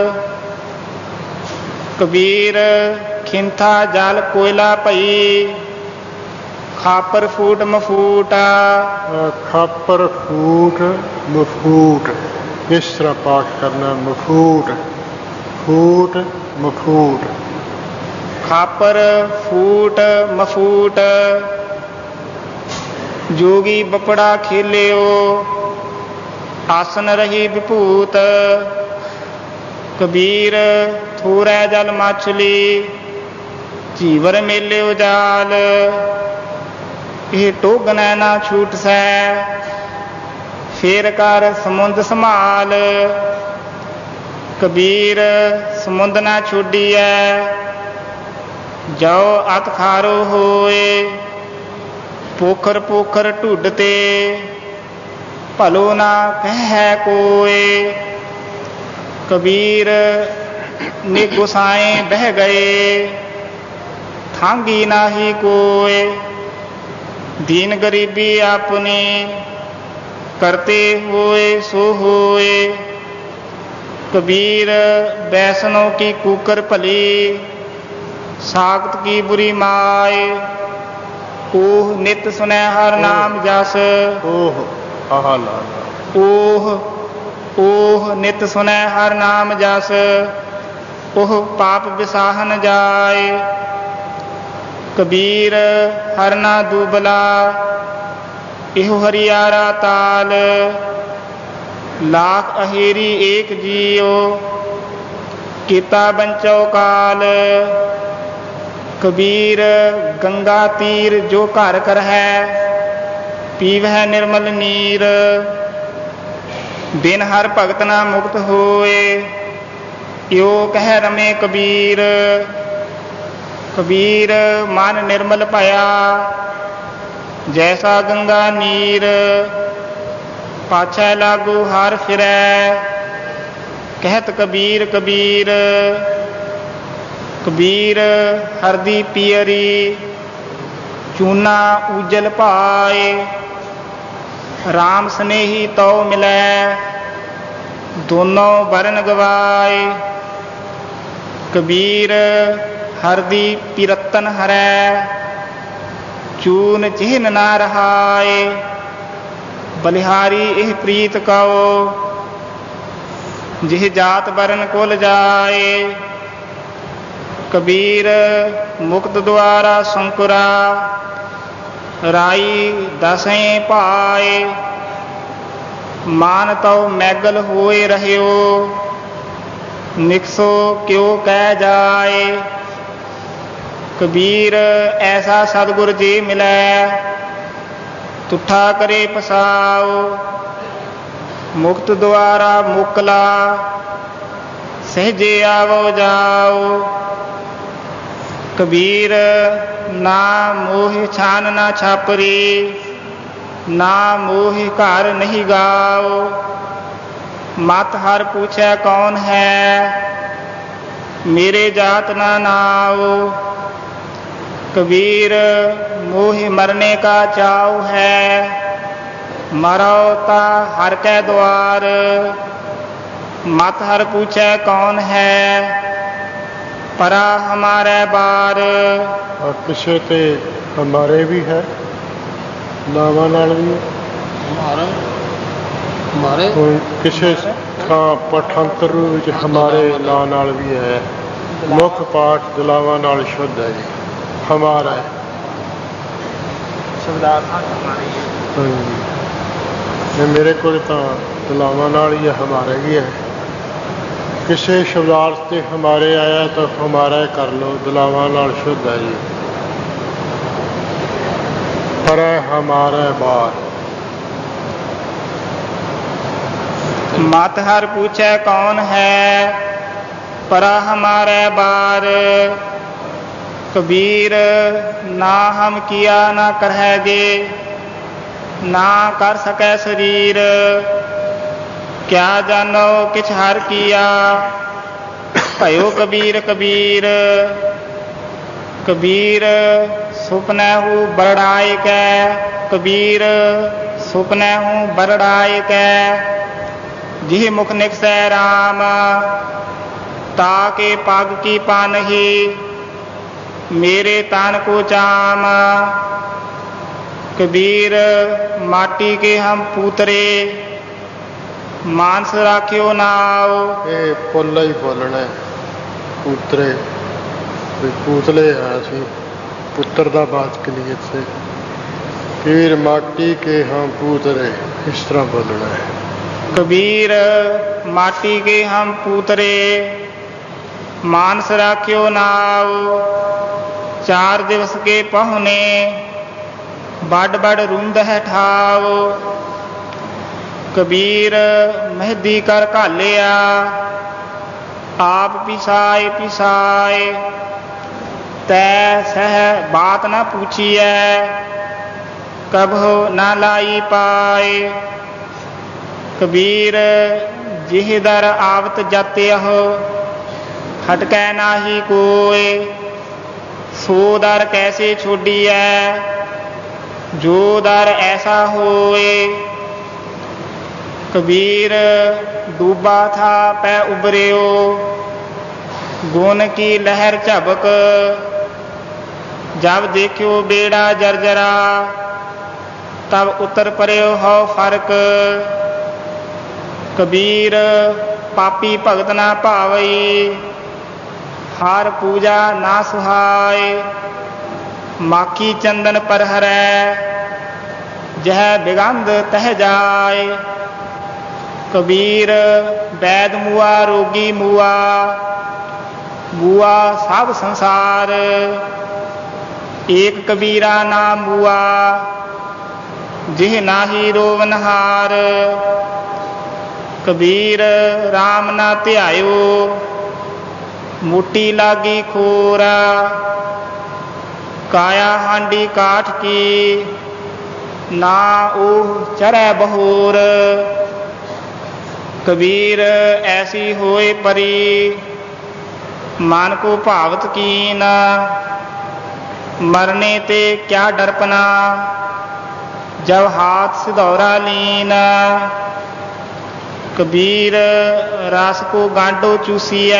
कबीर खिंथा जाल कोयला भई, खापर फूट मफूटा।
खापर फूट मफूट, इस तरह पाठ करना। मफूट फूट मफूट।
खापर फूट मफूट, जोगी बपड़ा खेलियो। आसन रही विभूत, कबीर थोरै जल मछली। जीवर मेलियो जाल, यह टोगना ना छूट सै। फेर कर समुंद संभाल, कबीर समुंद ना छोड़िए। जाओ अत खारो होए, पोखर पोखर ढूंढते। भलो ना कह कोय, कबीर ने गुसाए बह गए। थांगी नाही कोय, दीन गरीबी अपनी। करते होए सो होए, कबीर बैसनों की कुकर भली। साख्त की बुरी माए, ओह नित सुनै हर नाम जस।
ओह आहा ला
ओह ओह नित सुनै हर नाम जस। ओह पाप विसाहन जाए, कबीर हर ना दूबला। इहो हरियारा ताल, लाख अहेरी एक जियो। किता बंचो काल, कबीर गंगा तीर जो घर कर है। पीवह निर्मल नीर, बिन हर भगत ना मुक्त होए। यो कह रमे कबीर, कबीर मन निर्मल भया। जैसा गंगा नीर, पाछै लागू हार फिरै। कहत कबीर कबीर, कबीर हरदी पियरी। चूना उजल पाए, राम स्नेही तो मिलै। दोनों बरन गवाए, कबीर हरदी पिरतन हरै। चून चिन्ह ना रहाए, बलिहारी एह प्रीत कहो। जिह जात बरन कुल जाए, कबीर मुक्त द्वारा शंकुरा। राई दसें पाए, मान तो मैगल होए रहियो। निकसो क्यों कह जाए, कबीर ऐसा सतगुर जी मिलै। तुठा करे पसाओ, मुक्त द्वारा मुकला। सहजे आवो जाओ, कबीर ना मोह छान ना छापरी, ना मोह घर नहीं गाओ। मत हर पूछे कौन है, मेरे जात ना नाओ। कबीर मोह मरने का चाव है, मरो ता हर के द्वार। मत हर पूछे कौन है, परा हमारे बार।
और पिछे ते हमारे भी है, नावां नाल भी
हमारे हमारे
किसी थां पठांतर विच हमारे ਨਾਂ नाल भी है। मुख पाठ दलावां नाल शुद्ध है जी, हमारा है। ये मेरे को दलावां नाल ही है, हमारे भी है। किसी शब्दार्थ से हमारे आया तो हमारा कर लो, दलावां नाल शुद्ध है जी। पर हमारा बार।
मत हर पूछे कौन है, परा हमारे बार। कबीर ना हम किया ना करेंगे, ना कर सके शरीर। क्या जानो किछ हर किया, भयो कबीर कबीर। कबीर सुपने हूँ बरड़ाए कै, कबीर सुपने हूँ बरड़ाए कै। जिह मुख निकसै राम, ताके पग की पानही। मेरे तान को चाम, कबीर माटी के हम पूतरे। मानस राखियो नाव।
ये पुल ही बोलना पूतरे, पूतले हैं असी, पुत्र दा बात के लिए से। पीर माटी के हम पूतरे, इस तरह बोलना है।
कबीर माटी के हम पूतरे, मानस राखियो नाव। चार दिवस के पहुने, बड़ बड़ रुंद है ठाव। कबीर मेहदी कर घालिया, आप पिसाए पिसाए। तै सह बात न पूछिए, कभो न लाई पाए। कबीर जिह दर आवत जाते हो, हटकै नाही कोय। सो दर कैसे छोड़िए, जो दर ऐसा होए। कबीर डूबा था पै उबरियो, गुण की लहर झबक। जब देखियो बेड़ा जर्जरा, तब उतर पड़ियो हो फर्क। कबीर पापी भगत ना भावई, हार पूजा ना सुहाय। माखी चंदन पर हरै, जह बिगंध तह जाय। कबीर वैद मुआ रोगी मुआ, मुआ सब संसार। एक कबीरा ना मुआ, जिह नाही रोवनहार। कबीर राम ना ध्यायो, मोटी लागी खोरा। काया हांडी काठ की, ना ओह चरै बहोर। कबीर ऐसी होए परी, मन को भावत कीन। मरने ते क्या डरपना, जब हाथ सिधौरा लीन। कबीर रस को गांडो चूसिए,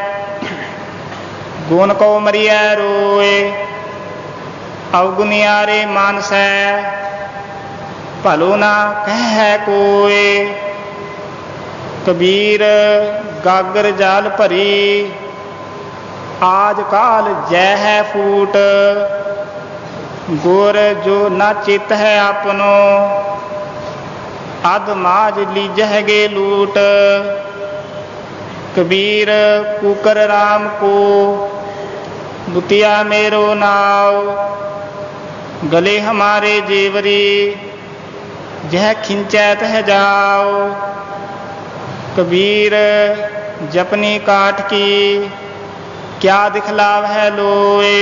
गुण को मरिया रोए। अवगुनियारे मानसै, भलो ना कह है कोय। कबीर गागर जाल भरी, आज काल जय है फूट। गुर जो न चित है अपनो, अध माज लीजह गे लूट। कबीर कुकर राम को, बुतिया मेरो नाव। गले हमारे जेवरी, जह खिंचै तह जाओ। कबीर जपनी काठ की, क्या दिखलाव है लोए,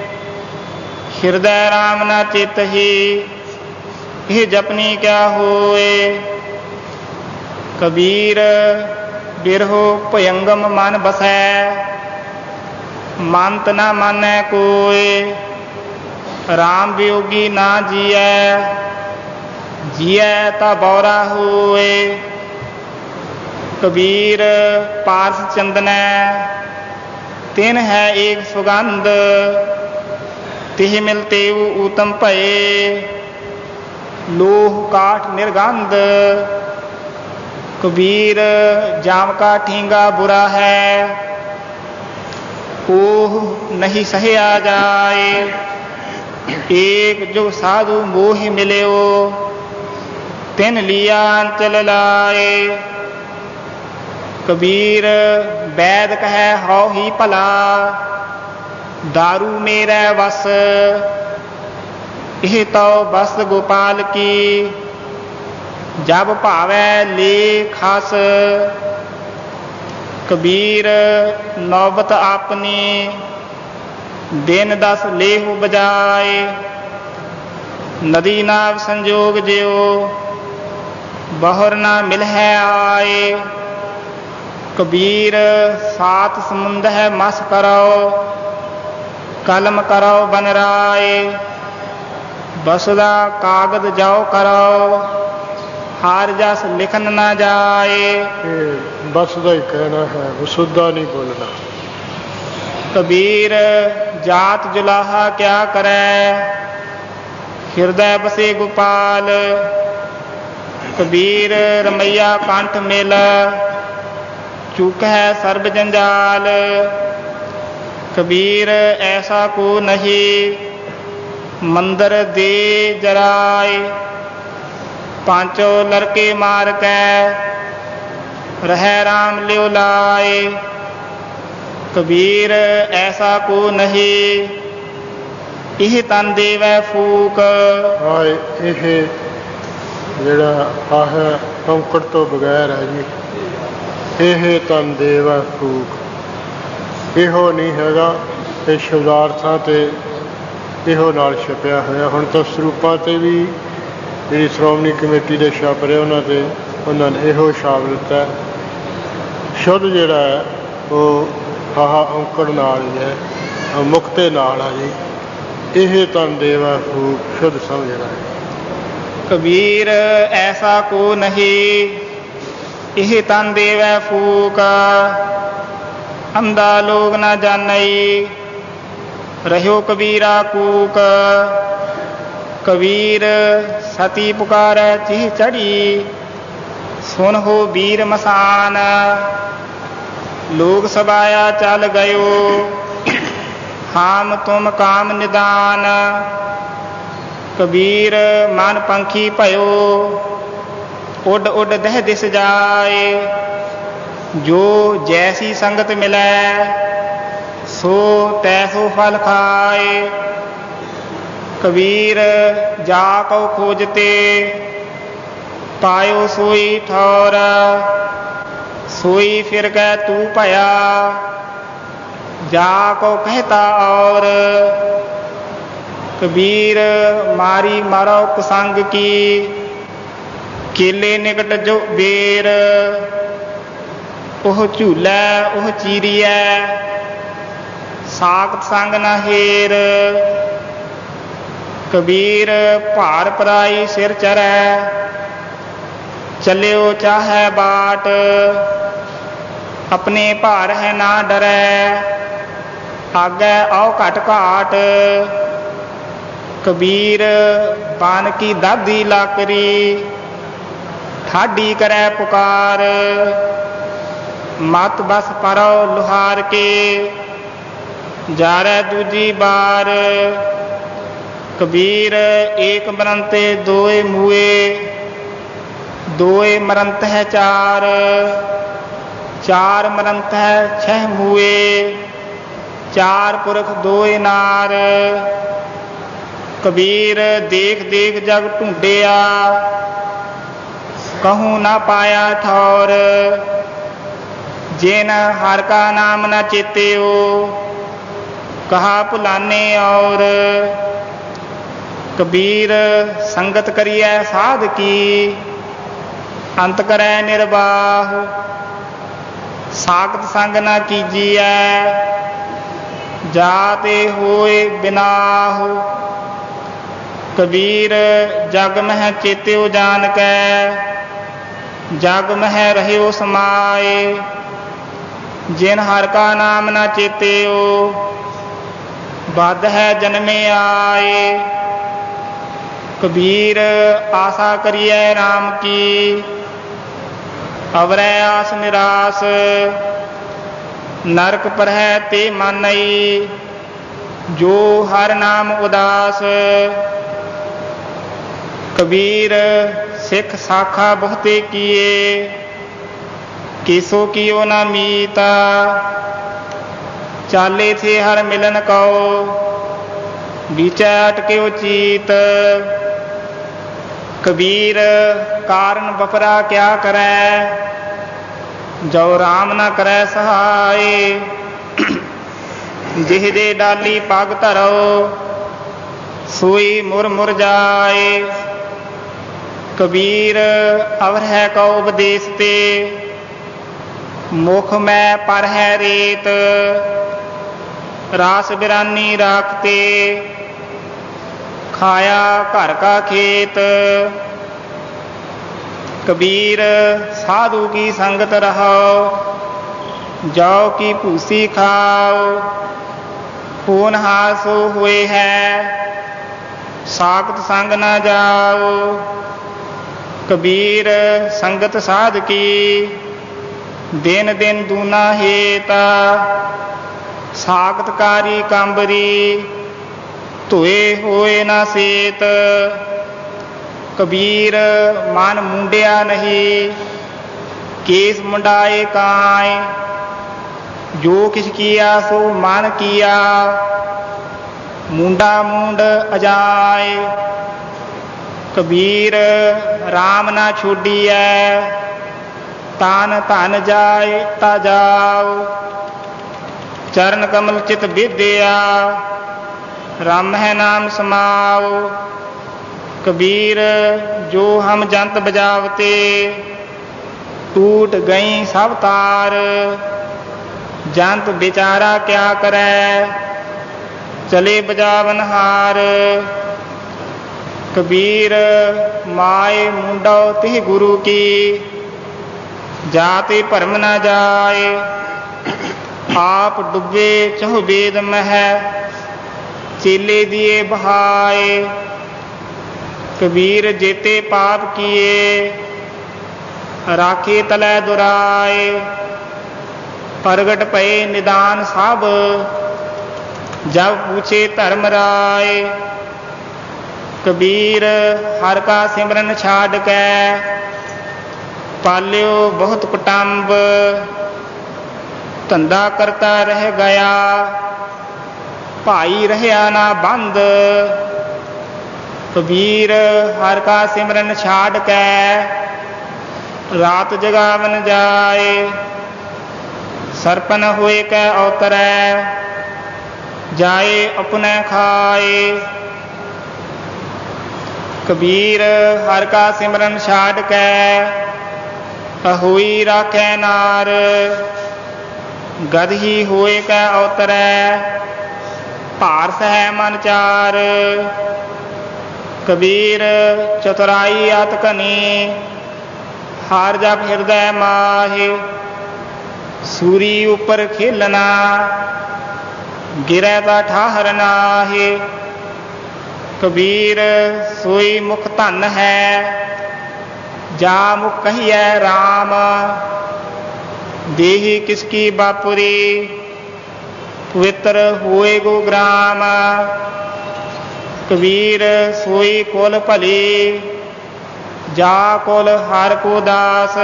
हृदय राम न चित ही, यह जपनी क्या होए। कबीर बिरहो भयंगम मन बसै, मंत न मानै कोय। राम वियोगी ना जियै, जियै ता बौरा होए। कबीर पारस चंदनै, तिन है एक सुगंध, तिह मिलते उत्तम भये। लोह काठ निर्गंध, कबीर जाम का ठींगा बुरा है। ओह नहीं सहया जाए, एक जो साधु मोह मिल्यो। तिन लिया अंचल लाए, कबीर वैद कहे हौ ही भला। दारू मेरा वस, यह तो बस गोपाल की। जब भावै ले खास, कबीर नौबत अपनी। दिन दस लेहु बजाए, नदी नाव संजोग जियो। बहुर ना मिलहै आए, कबीर सात समुंद है मस करो। कलम करो बनराए, बसदा कागद जाओ करो। हार जस लिखन न जाए,
बसदा ही कहना है, वसुदा नहीं बोलना।
कबीर जात जुलाहा क्या करे, हृदय बसे गोपाल। कबीर रमैया कंठ मेल, चूक है सर्ब जंजाल। कबीर ऐसा को नहीं, मंदिर दे जराए। पांचों लड़के मार के, रह राम लियो लाए। कबीर ऐसा को नहीं, यह तन देवै फूक।
हाय यह ਜਿਹੜਾ ਆਹ ਔਂਕੜ ਤੋਂ ਬਗੈਰ ਹੈ ਜੀ, ਇਹ ਤਨ ਦੇਵੈ ਫੂਕ। ਇਹੋ ਨਹੀਂ ਹੈਗਾ, ਇਹ ਸ਼ਬਦਾਰਥਾਂ ਤੇ ਇਹੋ ਨਾਲ ਛਪਿਆ ਹੋਇਆ। ਹੁਣ ਤਾਂ ਸਰੂਪਾਂ 'ਤੇ ਵੀ ਜਿਹੜੀ ਸ਼੍ਰੋਮਣੀ ਕਮੇਟੀ ਦੇ ਛਪ ਰਹੇ ਉਹਨਾਂ 'ਤੇ ਉਹਨਾਂ ਨੇ ਇਹੋ ਛਾਪ ਦਿੱਤਾ। ਸ਼ੁੱਧ ਜਿਹੜਾ ਹੈ ਉਹ ਆਹ ਔਂਕੜ ਨਾਲ ਹੀ ਹੈ, ਮੁਕਤੇ ਨਾਲ ਆ ਜੀ। ਇਹ ਤਨ ਦੇਵੈ ਫੂਕ ਸ਼ੁੱਧ ਸਮਝਣਾ ਹੈ।
कबीर ऐसा को नहीं, यह तन देवै फूक। अंधा लोग न जानई, रहो कबीरा कूक। कबीर सती पुकारै चिह चढ़ी, सुन हो वीर मसान। लोग सबाया चल गयो, हाम तुम काम निदान। कबीर मन पंखी भयो, उड उड दह दिस जाए। जो जैसी संगत मिलै, सो तैसो फल खाए। कबीर जा को खोजते, पायो सोई ठौर। सोई फिर कै तू भया, जा को कहता और। कबीर मारी मारो कुसंग की, केले निकट जो बेर। ओह झूलै ओह चीरिया, साकत संग न हेर। कबीर भार पराई सिर चरै, चलियो चाहे बाट। अपने भार है ना डरै, आगे आओ घट घाट। कबीर बान की दादी लाकरी, ठाडी करे पुकार। मत बस परो लुहार के, जारै दूजी बार। कबीर एक मरंते दोए मुए, दोए मरंत है चार। चार मरंत है छह मुए, चार पुरख दोए नार। कबीर देख देख जग ढूंढिया, कहूँ ना पाया ठौर। जिन हर का नाम न चेत्यो, कहा भुलाने और कबीर संगत करिए साध की अंत करे निर्वाह सागत संग न कीजिए जाते होए बिनाह कबीर जग मह चेत्यो जान कै जग मह रहियो समाए जिन हर का नाम न चेत्यो बद है जन्मे आए कबीर आशा करिए राम की अवरै आस निराश नरक पर है ते मानई जो हर नाम उदास कबीर सिख साखा बहुते किए किसो कियो न मीता चाले थे हर मिलन कहो बीचा अटके चीत कबीर कारण बपरा क्या करे जो राम न करे सहाय जिह जे डाली पग धरो सोई मुर मुर जाए कबीर अवर है को उपदेश ते मुख में पर है रेत रास बिरानी राखते खाया घर का खेत कबीर साधु की संगत रहो जौ की भूसी खाओ खून हासो हुए है सागत संग न जाओ कबीर संगत साध की दिन दिन दूना हेता सागतकारी कांबरी धोए होए न सेत कबीर मन मुंडिया नहीं केस मुंडाए काए जो किस किया सो मन किया मुंडा मुंड अजाए कबीर राम ना छोड़िए तान धन जाए ता जाओ चरण कमल चित विद्या राम है नाम समाओ कबीर जो हम जंत बजावते टूट गई सब तार जंत बेचारा क्या करे चले बजावन हार कबीर माए मुंडो तिह गुरु की जाते भरम न जाए आप डुबे चहु वेद मह चेले दिए बहाए कबीर जेते पाप किए राखे तलै दुराए प्रगट पए निदान सब जब पूछे धर्म राय कबीर हर का सिमरन छाड़ कै पाल्यो बहुत कुटुंब धंधा करता रह गया भाई रहया ना बंद कबीर हर का सिमरन छाड़ कै रात जगावन जाए सरपन होए कै अवतरै जाए अपने खाए कबीर हर का सिमरन छाड़ कै अहोई राखै नार गदही होए कै अवतरै भार सह मन चार कबीर चतुराई अत घनी हार जप हृदय माहे सूरी उपर खेलना गिरै ता ठाहर नाहे कबीर सोई मुख धन है जा मुख कहिए राम देही किसकी बापुरी पवित्र होए गो ग्राम कबीर सोई कुल भली जा कुल हर को दास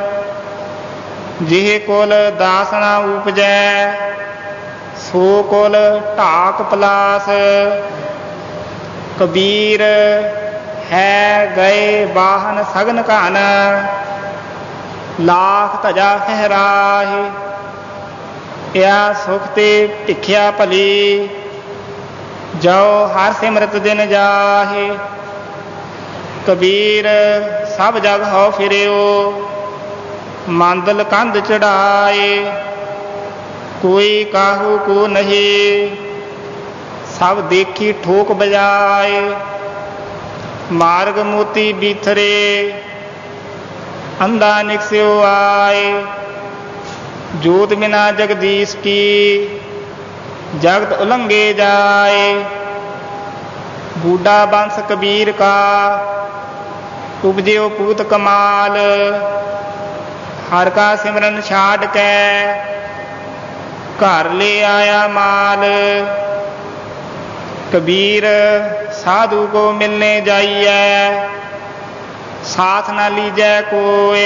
जिह कुल दास ना उपजै सो कुल ढाक पलास कबीर है गए वाहन सगन घन लाख धजा फहराहे या सुख ते भिख्या भली, जाओ हर सिमरत दिन जाहे। कबीर सब जग हो फिरियो, मांदल कंध चढ़ाए। कोई काहू को नहीं, सब देखी ठोक बजाए। मार्ग मोती बीथरे, अंधा निकस्यो आए। जोत बिना जगदीश की, जगत उलंघे जाए। बूढ़ा बंश कबीर का, उपजियो पूत कमाल। हर का सिमरन छाड़ के, घर ले आया माल। कबीर साधु को मिलने जाइए, साथ न लीजै कोय।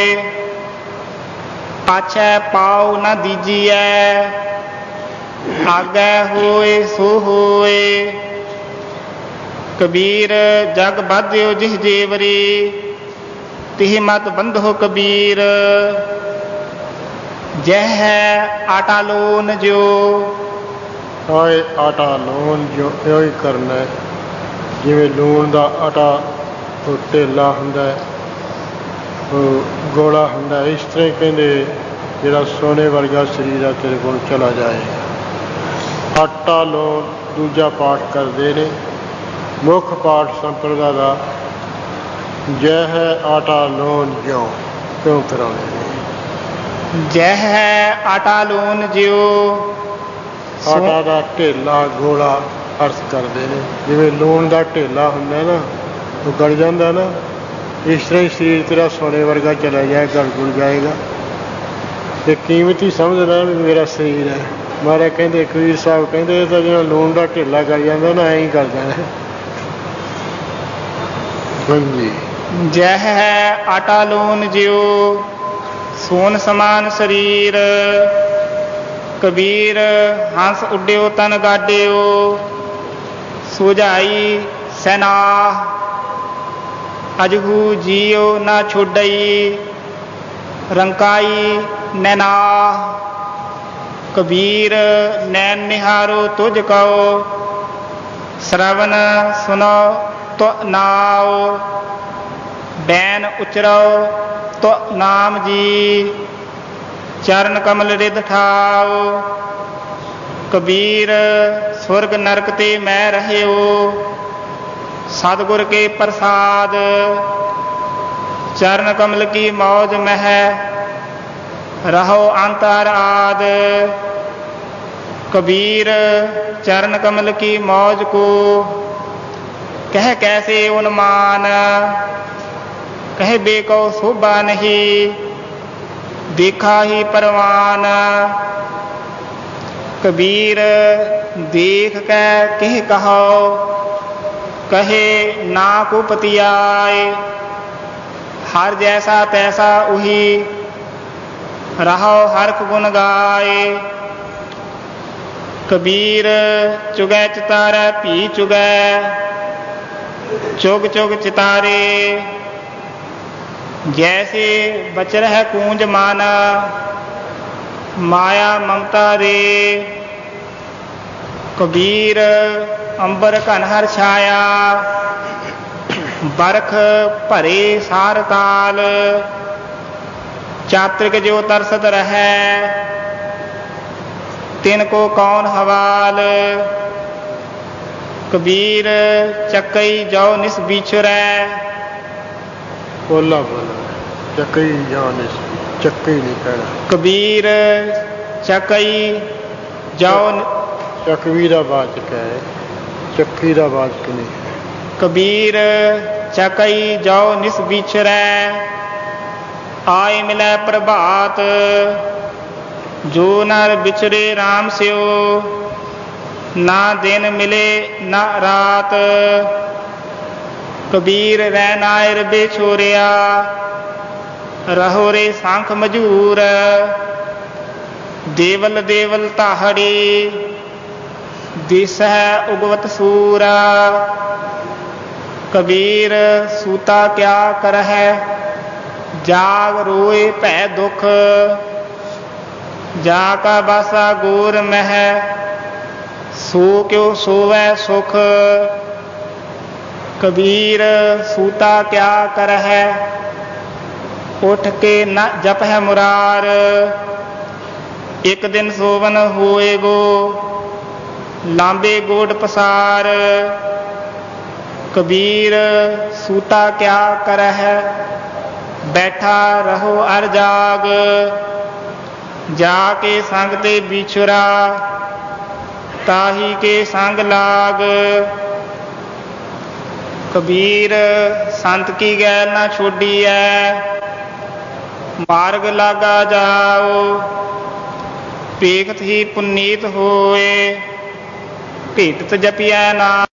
पाछै पाओ न दीजिए, आगे होए सो होए। कबीर जग बाध्यो जिस जेवरी, तिह मत बंधो कबीर। जह है आटा लोन जो,
आए आटा लोन जो यो ही करना है। जिवें लूण का आटा ढेला हुंदा है, गोला हुंदा है, इस तरह कहते जिहड़ा सोने वर्गा शरीर है तेरे कोल चला जाएगा। आटा लोन दूजा पाठ करते हैं। मुख पाठ संप्रदा का जय है आटा लोन ज्यों क्यों कराने।
जय है आटा लोन ज्यो,
आटा का ढेला गोला अर्थ करते हैं। जिवें लूण का ढेला हुंदा ना, वो गल जाता ना, इस तरह ही शरीर तेरा सोने वर्गा चला जाए, गल गुल जाएगा। तो कीमती समझ रहा भी मेरा शरीर है। महाराज कहते कबीर साहब कहते तो जो लूण का ढेला कर जाता ना, ऐ ही कर जाना। हाँ जी।
जय है आटा लोन ज्यो, सोन समान शरीर। कबीर हंस उड्डियो तन गाडियो, सुझाई सैना। अजहू जियो ना छोड़ई, रंकाई नैना। कबीर नैन निहारो तुझ कहो, श्रवण सुनो तो नाओ। बैन उचरो तो नाम जी, चरण कमल रिद ठाओ। कबीर स्वर्ग नरक ते मैं रहियो, सतगुर के प्रसाद। चरण कमल की मौज मह, रहो अंतर आद। कबीर चरण कमल की मौज को, कह कैसे उन्मान। कह बेको शोभा नहीं, देखा ही परवान। कबीर देख के कह कहो, कहे ना को पतियाए। हर जैसा तैसा उही, रहो हरख गुण गाए। कबीर चुगै चितारे भी चुगै, चुग चुग चितारे। जैसे बच रह कूंज माना, माया ममता रे। कबीर अंबर घन हर छाया, बरख भरे सार ताल। चात्रिक जो तरसत रहे, तिनको कौन हवाल। कबीर चकई जो निस बिछुरै।
बोला बोला चकई जो निस, चक्की नहीं कहना।
कबीर चकई जो,
चकवी का वाचक है, चक्की का वाचक नहीं है।
कबीर चकई जो निस बिछुरै, आए मिलै प्रभात। जो नर बिछड़े राम स्यो, ना दिन मिले ना रात। कबीर रैनायर बेछोरिया, रहो रे सांख मजूर। देवल देवल ताहड़ी, दिस है उगवत सूरा। कबीर सूता क्या कर है, जाग रोए भै दुख। जा का बासा गोर मह सो क्यों सोवै सुख। कबीर सूता क्या कर है उठ के न जप है मुरार। एक दिन सोवन होए गो लांबे गोड पसार। कबीर सूता क्या कर है बैठा रहो अर जाग। जाके संग ते बिछुरा ताही के संग लाग। कबीर संत की गैल न छोड़ी है मार्ग लागा जाओ। पेखत ही पुनीत होए भेटत जपिया ना।